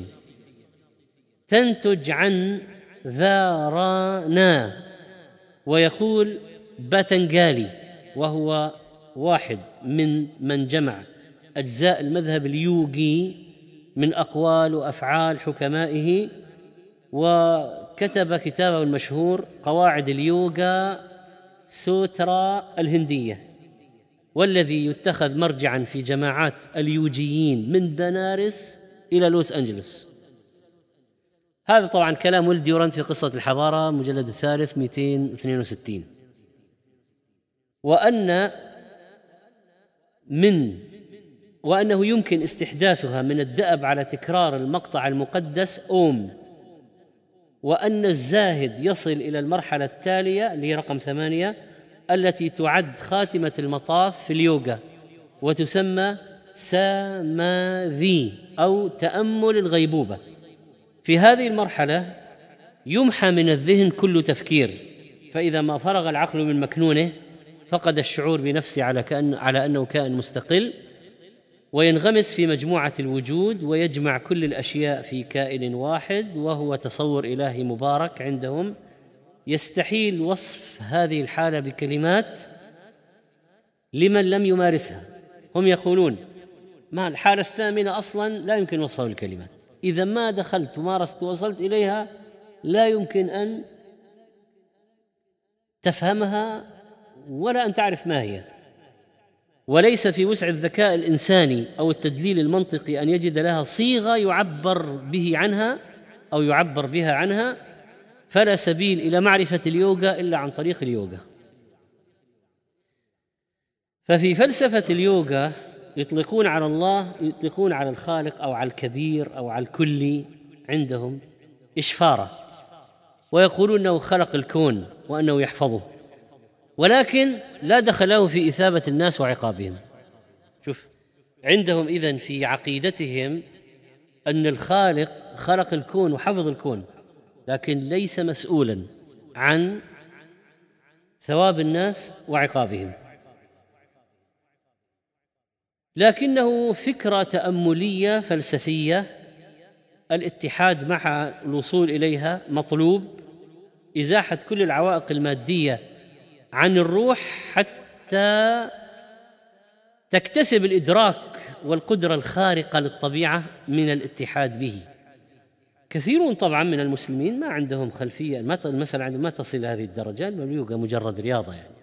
B: تنتج عن ذارانا. ويقول باتنجالي، وهو واحد من جمع أجزاء المذهب اليوغي من أقوال وأفعال حكمائه، وكتب كتابه المشهور قواعد اليوغا سوترا الهندية، والذي يتخذ مرجعا في جماعات اليوجيين من بنارس إلى لوس أنجلوس. هذا طبعا كلام ول ديورانت في قصة الحضارة مجلد الثالث 262. وأنه يمكن استحداثها من الدأب على تكرار المقطع المقدس أوم، وأن الزاهد يصل إلى المرحلة التالية اللي هي رقم 8 التي تعد خاتمة المطاف في اليوغا، وتسمى ساماذي أو تأمل الغيبوبة. في هذه المرحلة يمحى من الذهن كل تفكير، فإذا ما فرغ العقل من مكنونه فقد الشعور بنفسه على أنه كائن مستقل، وينغمس في مجموعة الوجود ويجمع كل الأشياء في كائن واحد، وهو تصور إلهي مبارك عندهم. يستحيل وصف هذه الحالة بكلمات لمن لم يمارسها. هم يقولون ما الحالة الثامنة أصلا لا يمكن وصفها بالكلمات، إذا ما دخلت ومارست ووصلت إليها لا يمكن أن تفهمها ولا أن تعرف ما هي. وليس في وسع الذكاء الإنساني أو التدليل المنطقي أن يجد لها صيغة يعبر بها عنها، فلا سبيل إلى معرفة اليوغا إلا عن طريق اليوغا. ففي فلسفة اليوغا يطلقون على الله، يطلقون على الخالق أو على الكبير أو على الكلي عندهم إشفارة، ويقولون أنه خلق الكون وأنه يحفظه، ولكن لا دخل له في إثابة الناس وعقابهم. شوف عندهم إذن في عقيدتهم أن الخالق خلق الكون وحفظ الكون، لكن ليس مسؤولا عن ثواب الناس وعقابهم، لكنه فكرة تأملية فلسفية الاتحاد مع الوصول إليها مطلوب، إزاحة كل العوائق المادية عن الروح حتى تكتسب الإدراك والقدرة الخارقة للطبيعة من الاتحاد به. كثيرون طبعا من المسلمين ما عندهم خلفية، المسألة عندهم ما تصل إلى هذه الدرجة، اليوغا مجرد رياضة يعني.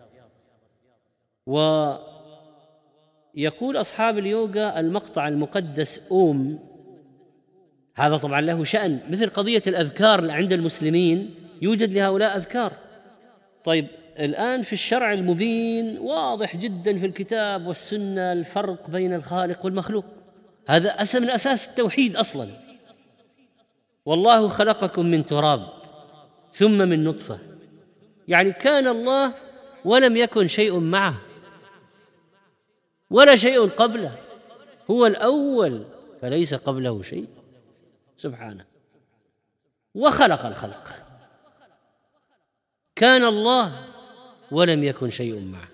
B: ويقول أصحاب اليوغا المقطع المقدس أوم، هذا طبعا له شأن، مثل قضية الأذكار عند المسلمين يوجد لهؤلاء أذكار. طيب الآن في الشرع المبين واضح جدا في الكتاب والسنة الفرق بين الخالق والمخلوق، هذا من أساس التوحيد أصلا. والله خلقكم من تراب ثم من نطفة، يعني كان الله ولم يكن شيء معه ولا شيء قبله، هو الأول فليس قبله شيء سبحانه، وخلق الخلق. كان الله ولم يكن شيء معه.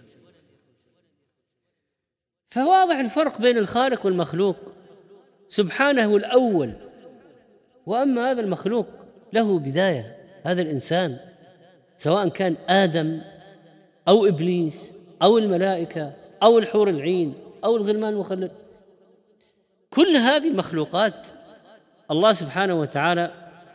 B: فواضح الفرق بين الخالق والمخلوق. سبحانه الأول، وأما هذا المخلوق له بداية، هذا الإنسان سواء كان آدم أو إبليس أو الملائكة أو الحور العين أو الغلمان المخلد، كل هذه المخلوقات الله سبحانه وتعالى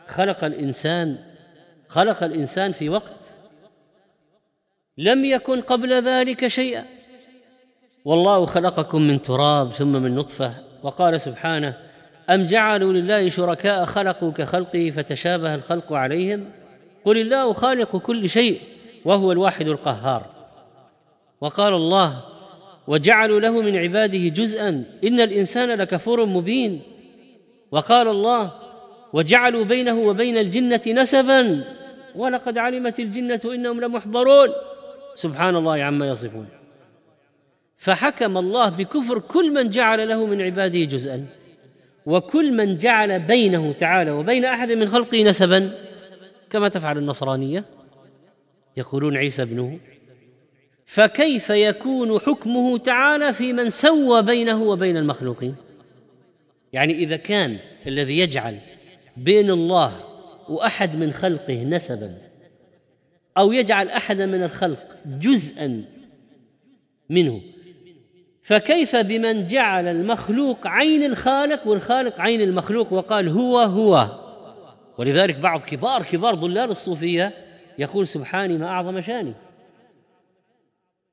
B: خلق الإنسان في وقت لم يكن قبل ذلك شيئا. والله خلقكم من تراب ثم من نطفة. وقال سبحانه أم جعلوا لله شركاء خلقوا كخلقه فتشابه الخلق عليهم قل الله خالق كل شيء وهو الواحد القهار. وقال الله وجعلوا له من عباده جزءا إن الإنسان لكفور مبين. وقال الله وجعلوا بينه وبين الجنة نسبا ولقد علمت الجنة إنهم لمحضرون. سبحان الله عما يصفون. فحكم الله بكفر كل من جعل له من عباده جزءا، وكل من جعل بينه تعالى وبين أحد من خلقه نسبا، كما تفعل النصرانية يقولون عيسى ابنه. فكيف يكون حكمه تعالى في من سوى بينه وبين المخلوقين؟ يعني إذا كان الذي يجعل بين الله وأحد من خلقه نسبا، أو يجعل أحدا من الخلق جزءا منه، فكيف بمن جعل المخلوق عين الخالق والخالق عين المخلوق وقال هو. ولذلك بعض كبار ضلال الصوفية يقول سبحاني ما أعظم شاني.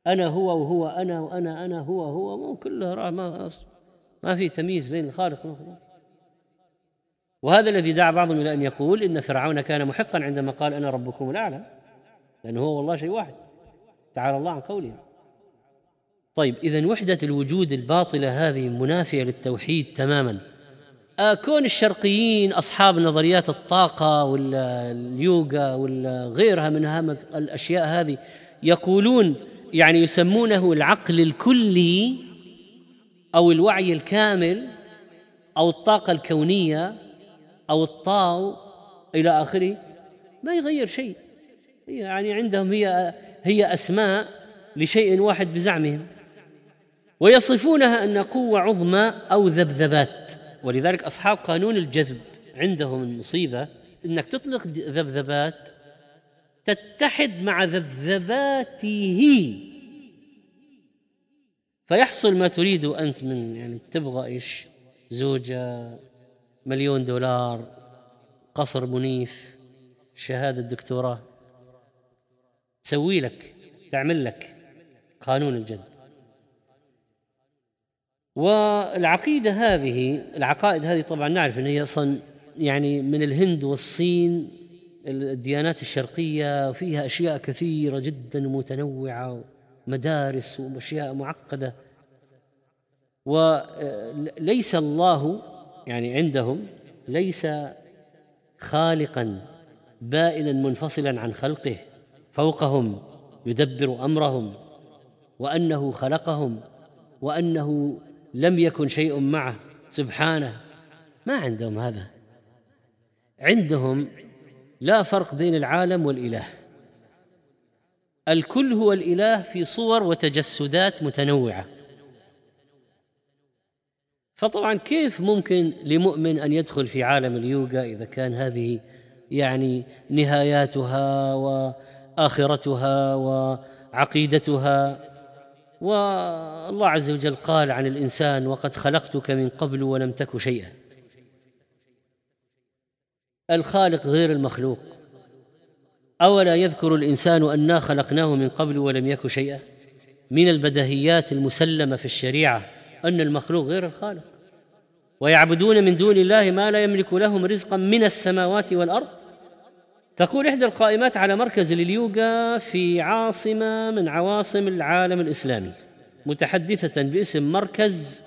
B: أنا هو وهو أنا وأنا أنا هو هو، مو كله ما في تمييز بين الخالق والمخلوق. وهذا الذي دعا بعضهم إلى أن يقول إن فرعون كان محقا عندما قال أنا ربكم الأعلى، لأنه هو والله شيء واحد، تعالى الله عن قوله. طيب، إذن وحدة الوجود الباطلة هذه منافية للتوحيد تماما. كون الشرقيين أصحاب نظريات الطاقة واليوغا وغيرها من الأشياء هذه يقولون، يعني يسمونه العقل الكلي أو الوعي الكامل أو الطاقة الكونية أو الطاو إلى آخره، ما يغير شيء. يعني عندهم هي أسماء لشيء واحد بزعمهم، ويصفونها أن قوة عظمى أو ذبذبات. ولذلك أصحاب قانون الجذب عندهم المصيبة أنك تطلق ذبذبات تتحد مع ذبذباته، فيحصل ما تريد أنت من، يعني تبغى إيش؟ زوجة، $1,000,000، قصر منيف، شهادة دكتوراه، تسوي لك، تعمل لك قانون الجذب. والعقيدة هذه، العقائد هذه طبعا نعرف أن هي أصلا يعني من الهند والصين، الديانات الشرقية فيها أشياء كثيرة جدا متنوعة، مدارس وأشياء معقدة. وليس الله يعني عندهم ليس خالقا بائنا منفصلا عن خلقه فوقهم يدبر أمرهم، وأنه خلقهم، وأنه لم يكن شيء معه سبحانه. ما عندهم هذا. عندهم لا فرق بين العالم والإله، الكل هو الإله في صور وتجسدات متنوعة. فطبعا كيف ممكن لمؤمن أن يدخل في عالم اليوغا إذا كان هذه يعني نهاياتها وآخرتها وعقيدتها؟ والله عز وجل قال عن الإنسان: وقد خلقتك من قبل ولم تك شيئا. الخالق غير المخلوق. أولا يذكر الإنسان أنا خلقناه من قبل ولم يك شيئا؟ من البديهيات المسلمة في الشريعة أن المخلوق غير الخالق. ويعبدون من دون الله ما لا يملك لهم رزقا من السماوات والأرض. تقول إحدى القائمات على مركز لليوغا في عاصمة من عواصم العالم الإسلامي، متحدثة باسم مركز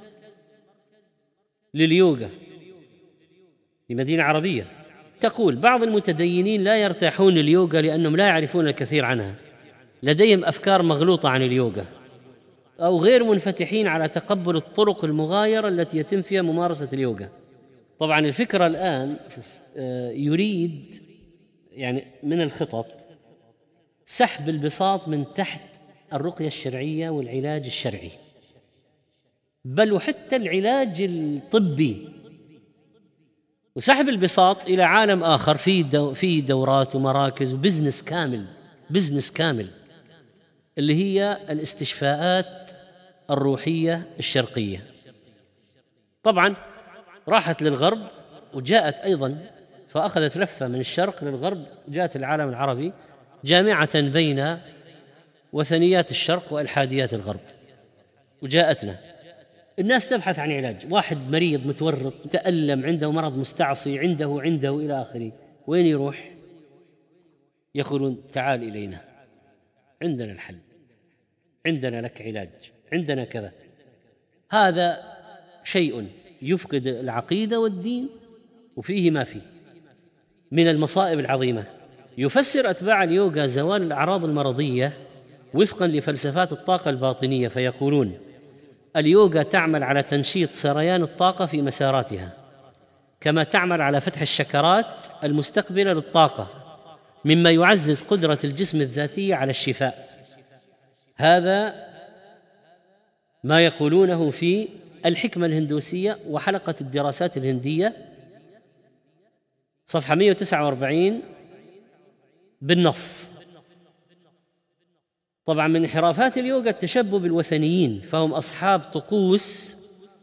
B: لليوغا في مدينة عربية، تقول: بعض المتدينين لا يرتاحون لليوغا لأنهم لا يعرفون الكثير عنها، لديهم أفكار مغلوطة عن اليوغا، أو غير منفتحين على تقبل الطرق المغايرة التي يتم فيها ممارسة اليوغا. طبعا الفكرة الآن يريد يعني من الخطط سحب البساط من تحت الرقية الشرعية والعلاج الشرعي، بل وحتى العلاج الطبي، وسحب البساط إلى عالم آخر في دورات ومراكز وبزنس كامل اللي هي الاستشفاءات الروحية الشرقية. طبعا راحت للغرب وجاءت أيضا، فأخذت لفة من الشرق للغرب، جاءت العالم العربي جامعة بين وثنيات الشرق وإلحاديات الغرب، وجاءتنا. الناس تبحث عن علاج، واحد مريض متورط تألم، عنده مرض مستعصي، عنده إلى آخره، وين يروح؟ يقولون: تعال إلينا، عندنا الحل، عندنا لك علاج، عندنا كذا. هذا شيء يفقد العقيدة والدين، وفيه ما فيه من المصائب العظيمة. يفسر أتباع اليوغا زوال الأعراض المرضية وفقا لفلسفات الطاقة الباطنية، فيقولون: اليوغا تعمل على تنشيط سريان الطاقة في مساراتها، كما تعمل على فتح الشكرات المستقبلة للطاقة، مما يعزز قدرة الجسم الذاتية على الشفاء. هذا ما يقولونه في الحكمة الهندوسية وحلقة الدراسات الهندية صفحة 149 بالنص. طبعا من انحرافات اليوغا التشبه بالوثنيين، فهم أصحاب طقوس،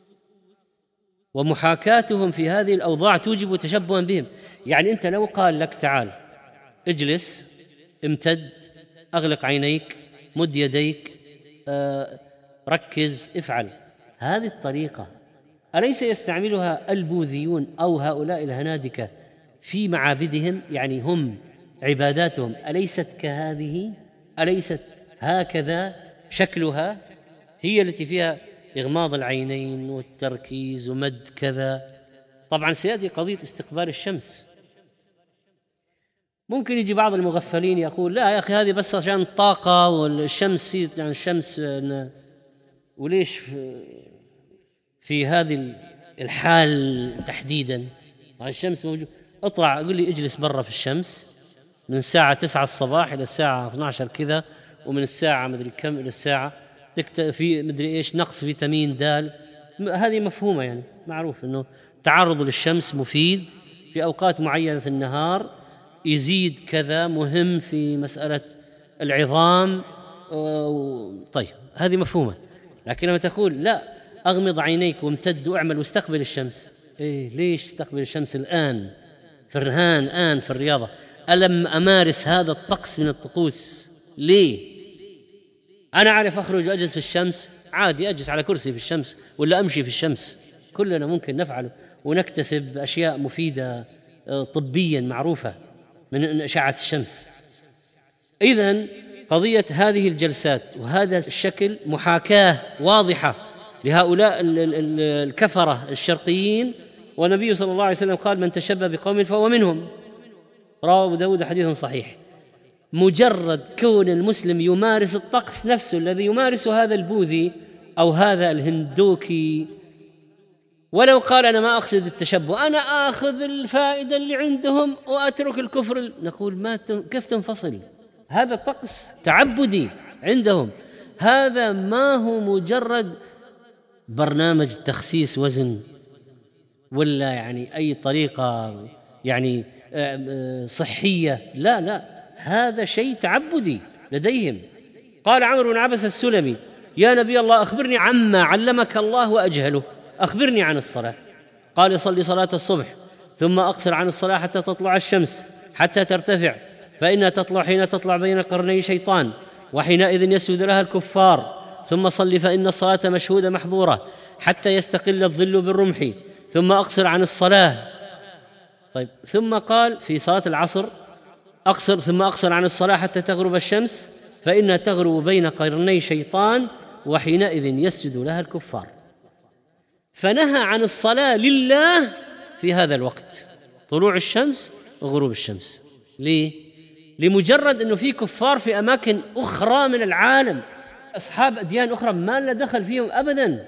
B: ومحاكاتهم في هذه الأوضاع توجب تشبها بهم. يعني أنت لو قال لك: تعال اجلس، امتد، أغلق عينيك، مد يديك، ركز افعل. هذه الطريقة أليس يستعملها البوذيون أو هؤلاء الهنادكة في معابدهم؟ يعني هم عباداتهم أليست كهذه؟ أليست هكذا شكلها؟ هي التي فيها إغماض العينين والتركيز ومد كذا. طبعا سيأتي قضية استقبال الشمس. ممكن يجي بعض المغفلين يقول لا يا أخي هذه بس عشان الطاقة والشمس في يعني الشمس، وليش في هذه الحال تحديدا الشمس موجود؟ اطلع أقول لي اجلس برا في الشمس من الساعة 9 الصباح إلى الساعة 12 كذا، ومن الساعة مدري كم إلى الساعة في مدري إيش نقص فيتامين د. هذه مفهومة، يعني معروف أنه تعرض للشمس مفيد في أوقات معينة في النهار، يزيد كذا، مهم في مسألة العظام. طيب هذه مفهومة. لكن لما تقول لا أغمض عينيك وامتد واعمل واستقبل الشمس، ليش استقبل الشمس الآن في الرياضة؟ ألم أمارس هذا الطقس من الطقوس؟ ليه؟ أنا أعرف أخرج وأجلس في الشمس عادي، أجلس على كرسي في الشمس ولا أمشي في الشمس، كلنا ممكن نفعله ونكتسب أشياء مفيدة طبيا معروفة من أشعة الشمس. إذن قضية هذه الجلسات وهذا الشكل محاكاة واضحة لهؤلاء الكفرة الشرقيين، والنبي صلى الله عليه وسلم قال من تشبه بقوم فهو منهم، رواه أبو داود حديث صحيح. مجرد كون المسلم يمارس الطقس نفسه الذي يمارسه هذا البوذي أو هذا الهندوكي، ولو قال أنا ما أقصد التشبه، أنا آخذ الفائدة اللي عندهم وأترك الكفر، نقول كيف تنفصل؟ هذا طقس تعبدي عندهم، هذا ما هو مجرد برنامج تخسيس وزن ولا يعني أي طريقة يعني صحية، لا، هذا شيء تعبدي لديهم. قال عمرو بن عبس السلمي يا نبي الله أخبرني عما علمك الله وأجهله، أخبرني عن الصلاة. قال صلي صلاة الصبح ثم أقصر عن الصلاة حتى تطلع الشمس حتى ترتفع، فإنها تطلع حين تطلع بين قرني شيطان، وحينئذ يسجد لها الكفار. ثم صلي فإن الصلاة مشهودة محظورة حتى يستقل الظل بالرمح، ثم أقصر عن الصلاة. طيب ثم قال في صلاة العصر ثم أقصر عن الصلاة حتى تغرب الشمس، فإنها تغرب بين قرني شيطان، وحينئذ يسجد لها الكفار. فنهى عن الصلاة لله في هذا الوقت، طلوع الشمس وغروب الشمس. ليه؟ لمجرد أنه في كفار في أماكن أخرى من العالم، أصحاب أديان أخرى ما لنا دخل فيهم أبدا،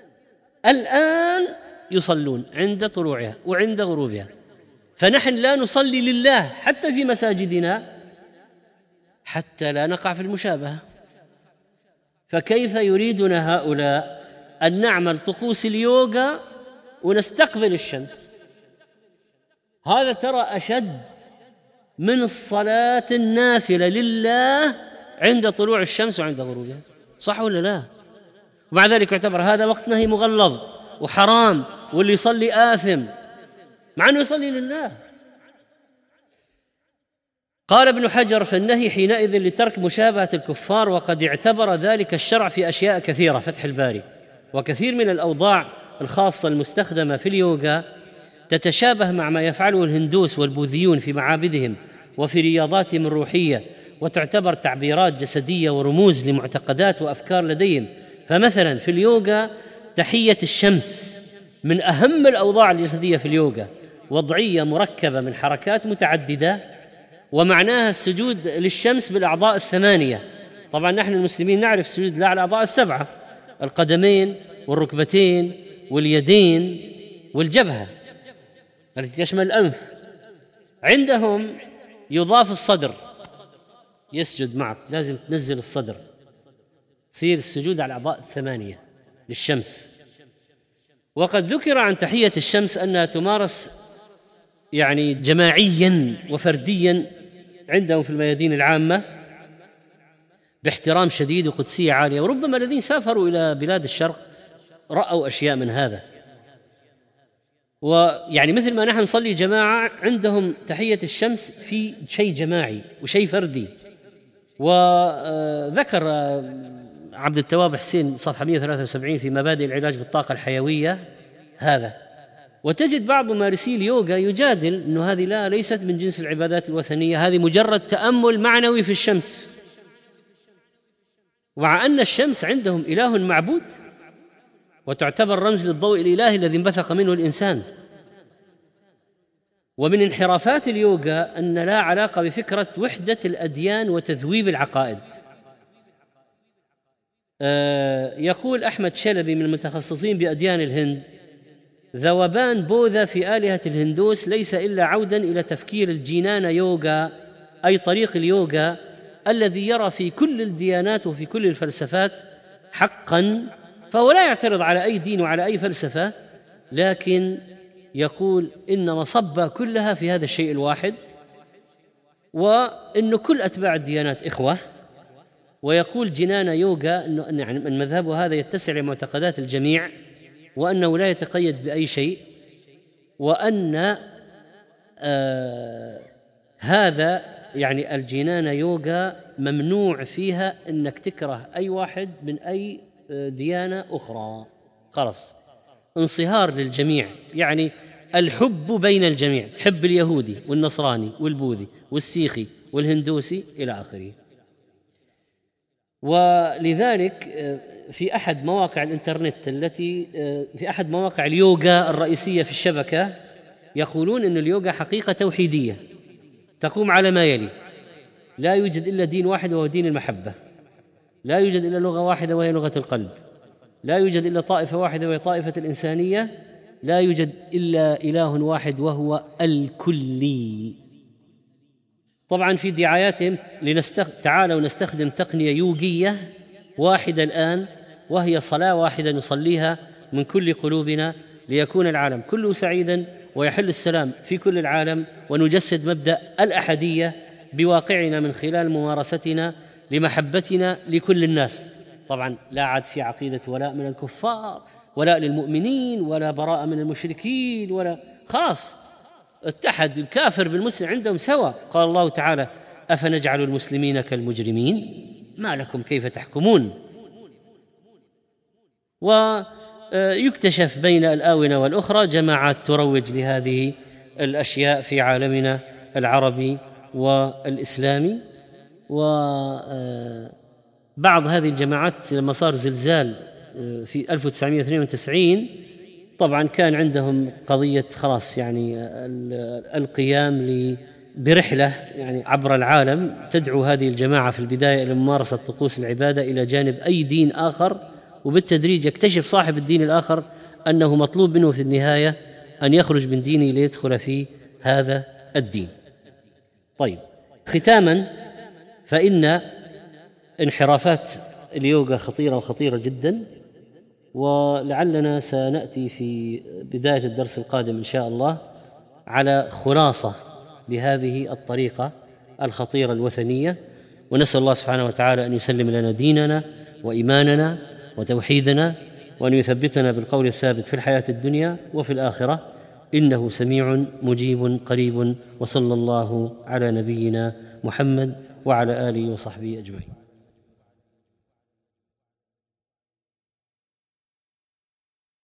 B: الآن يصلون عند طلوعها وعند غروبها، فنحن لا نصلي لله حتى في مساجدنا حتى لا نقع في المشابهة. فكيف يريدنا هؤلاء أن نعمل طقوس اليوغا ونستقبل الشمس؟ هذا ترى أشد من الصلاة النافلة لله عند طلوع الشمس وعند غروبها، صح ولا لا؟ ومع ذلك يعتبر هذا وقت نهي مغلظ وحرام، واللي يصلي آثم مع أنه يصلي لله. قال ابن حجر في النهي حينئذ لترك مشابهة الكفار، وقد اعتبر ذلك الشرع في أشياء كثيرة، فتح الباري. وكثير من الأوضاع الخاصة المستخدمة في اليوغا تتشابه مع ما يفعله الهندوس والبوذيون في معابدهم وفي رياضاتهم الروحية، وتعتبر تعبيرات جسدية ورموز لمعتقدات وأفكار لديهم. فمثلا في اليوغا تحية الشمس من أهم الأوضاع الجسدية في اليوغا، وضعية مركبة من حركات متعددة، ومعناها السجود للشمس بالأعضاء الثمانية. طبعا نحن المسلمين نعرف السجود لله على الأعضاء السبعة، القدمين والركبتين واليدين والجبهة التي تشمل الأنف. عندهم يضاف الصدر، يسجد معك لازم تنزل الصدر، يصير السجود على الأعضاء الثمانية للشمس. وقد ذكر عن تحية الشمس أنها تمارس يعني جماعيا وفرديا عندهم في الميادين العامة باحترام شديد وقدسية عالية، وربما الذين سافروا إلى بلاد الشرق رأوا أشياء من هذا. ويعني مثل ما نحن نصلي جماعة، عندهم تحية الشمس في شيء جماعي وشيء فردي. وذكر عبد التواب حسين صفحة 173 في مبادئ العلاج بالطاقة الحيوية هذا. وتجد بعض ممارسي اليوغا يجادل أنه هذه ليست من جنس العبادات الوثنية، هذه مجرد تأمل معنوي في الشمس، ومع أن الشمس عندهم إله معبود وتعتبر رمز للضوء الإلهي الذي انبثق منه الإنسان. ومن انحرافات اليوغا أن لا علاقة بفكرة وحدة الأديان وتذويب العقائد. يقول أحمد شلبي من المتخصصين بأديان الهند: ذوبان بوذا في آلهة الهندوس ليس إلا عوداً إلى تفكير الجينانا يوغا، أي طريق اليوغا الذي يرى في كل الديانات وفي كل الفلسفات حقاً، فهو لا يعترض على أي دين وعلى أي فلسفة، لكن يقول إن مصب كلها في هذا الشيء الواحد، وإن كل أتباع الديانات إخوة. ويقول جنانا يوغا أن يعني المذهب هذا يتسع لمعتقدات الجميع، وأنه لا يتقيد بأي شيء، وأن هذا يعني الجنانا يوغا ممنوع فيها أنك تكره أي واحد من أي ديانة أخرى، خلاص انصهار للجميع، يعني الحب بين الجميع، تحب اليهودي والنصراني والبوذي والسيخي والهندوسي إلى آخره. ولذلك في أحد مواقع الإنترنت في أحد مواقع اليوغا الرئيسية في الشبكة يقولون أن اليوغا حقيقة توحيدية تقوم على ما يلي: لا يوجد إلا دين واحد وهو دين المحبة، لا يوجد إلا لغة واحدة وهي لغة القلب، لا يوجد إلا طائفة واحدة وهي طائفة الإنسانية، لا يوجد إلا إله واحد وهو الكلي. طبعا في دعاياتهم تعالوا نستخدم تقنية يوغية واحدة الآن، وهي صلاة واحدة نصليها من كل قلوبنا ليكون العالم كله سعيدا ويحل السلام في كل العالم، ونجسد مبدأ الأحدية بواقعنا من خلال ممارستنا لمحبتنا لكل الناس. طبعا لا عاد في عقيدة ولاء من الكفار، ولاء للمؤمنين، ولا براءة من المشركين، ولا خلاص اتحد الكافر بالمسلم عندهم سوا. قال الله تعالى: أفنجعل المسلمين كالمجرمين ما لكم كيف تحكمون. ويكتشف بين الآونة والأخرى جماعات تروج لهذه الأشياء في عالمنا العربي والإسلامي. وبعض هذه الجماعات لما صار زلزال في 1992 طبعا كان عندهم قضية خلاص يعني القيام برحلة يعني عبر العالم تدعو هذه الجماعة في البداية إلى ممارسة طقوس العبادة إلى جانب أي دين آخر، وبالتدريج يكتشف صاحب الدين الآخر أنه مطلوب منه في النهاية أن يخرج من دينه ليدخل في هذا الدين. طيب، ختاما، فإن انحرافات اليوغا خطيرة وخطيرة جدا، ولعلنا سنأتي في بداية الدرس القادم إن شاء الله على خلاصة لهذه الطريقة الخطيرة الوثنية، ونسأل الله سبحانه وتعالى أن يسلم لنا ديننا وإيماننا وتوحيدنا، وأن يثبتنا بالقول الثابت في الحياة الدنيا وفي الآخرة، إنه سميع مجيب قريب. وصلى الله على نبينا محمد وعلى آله وصحبه أجمعين.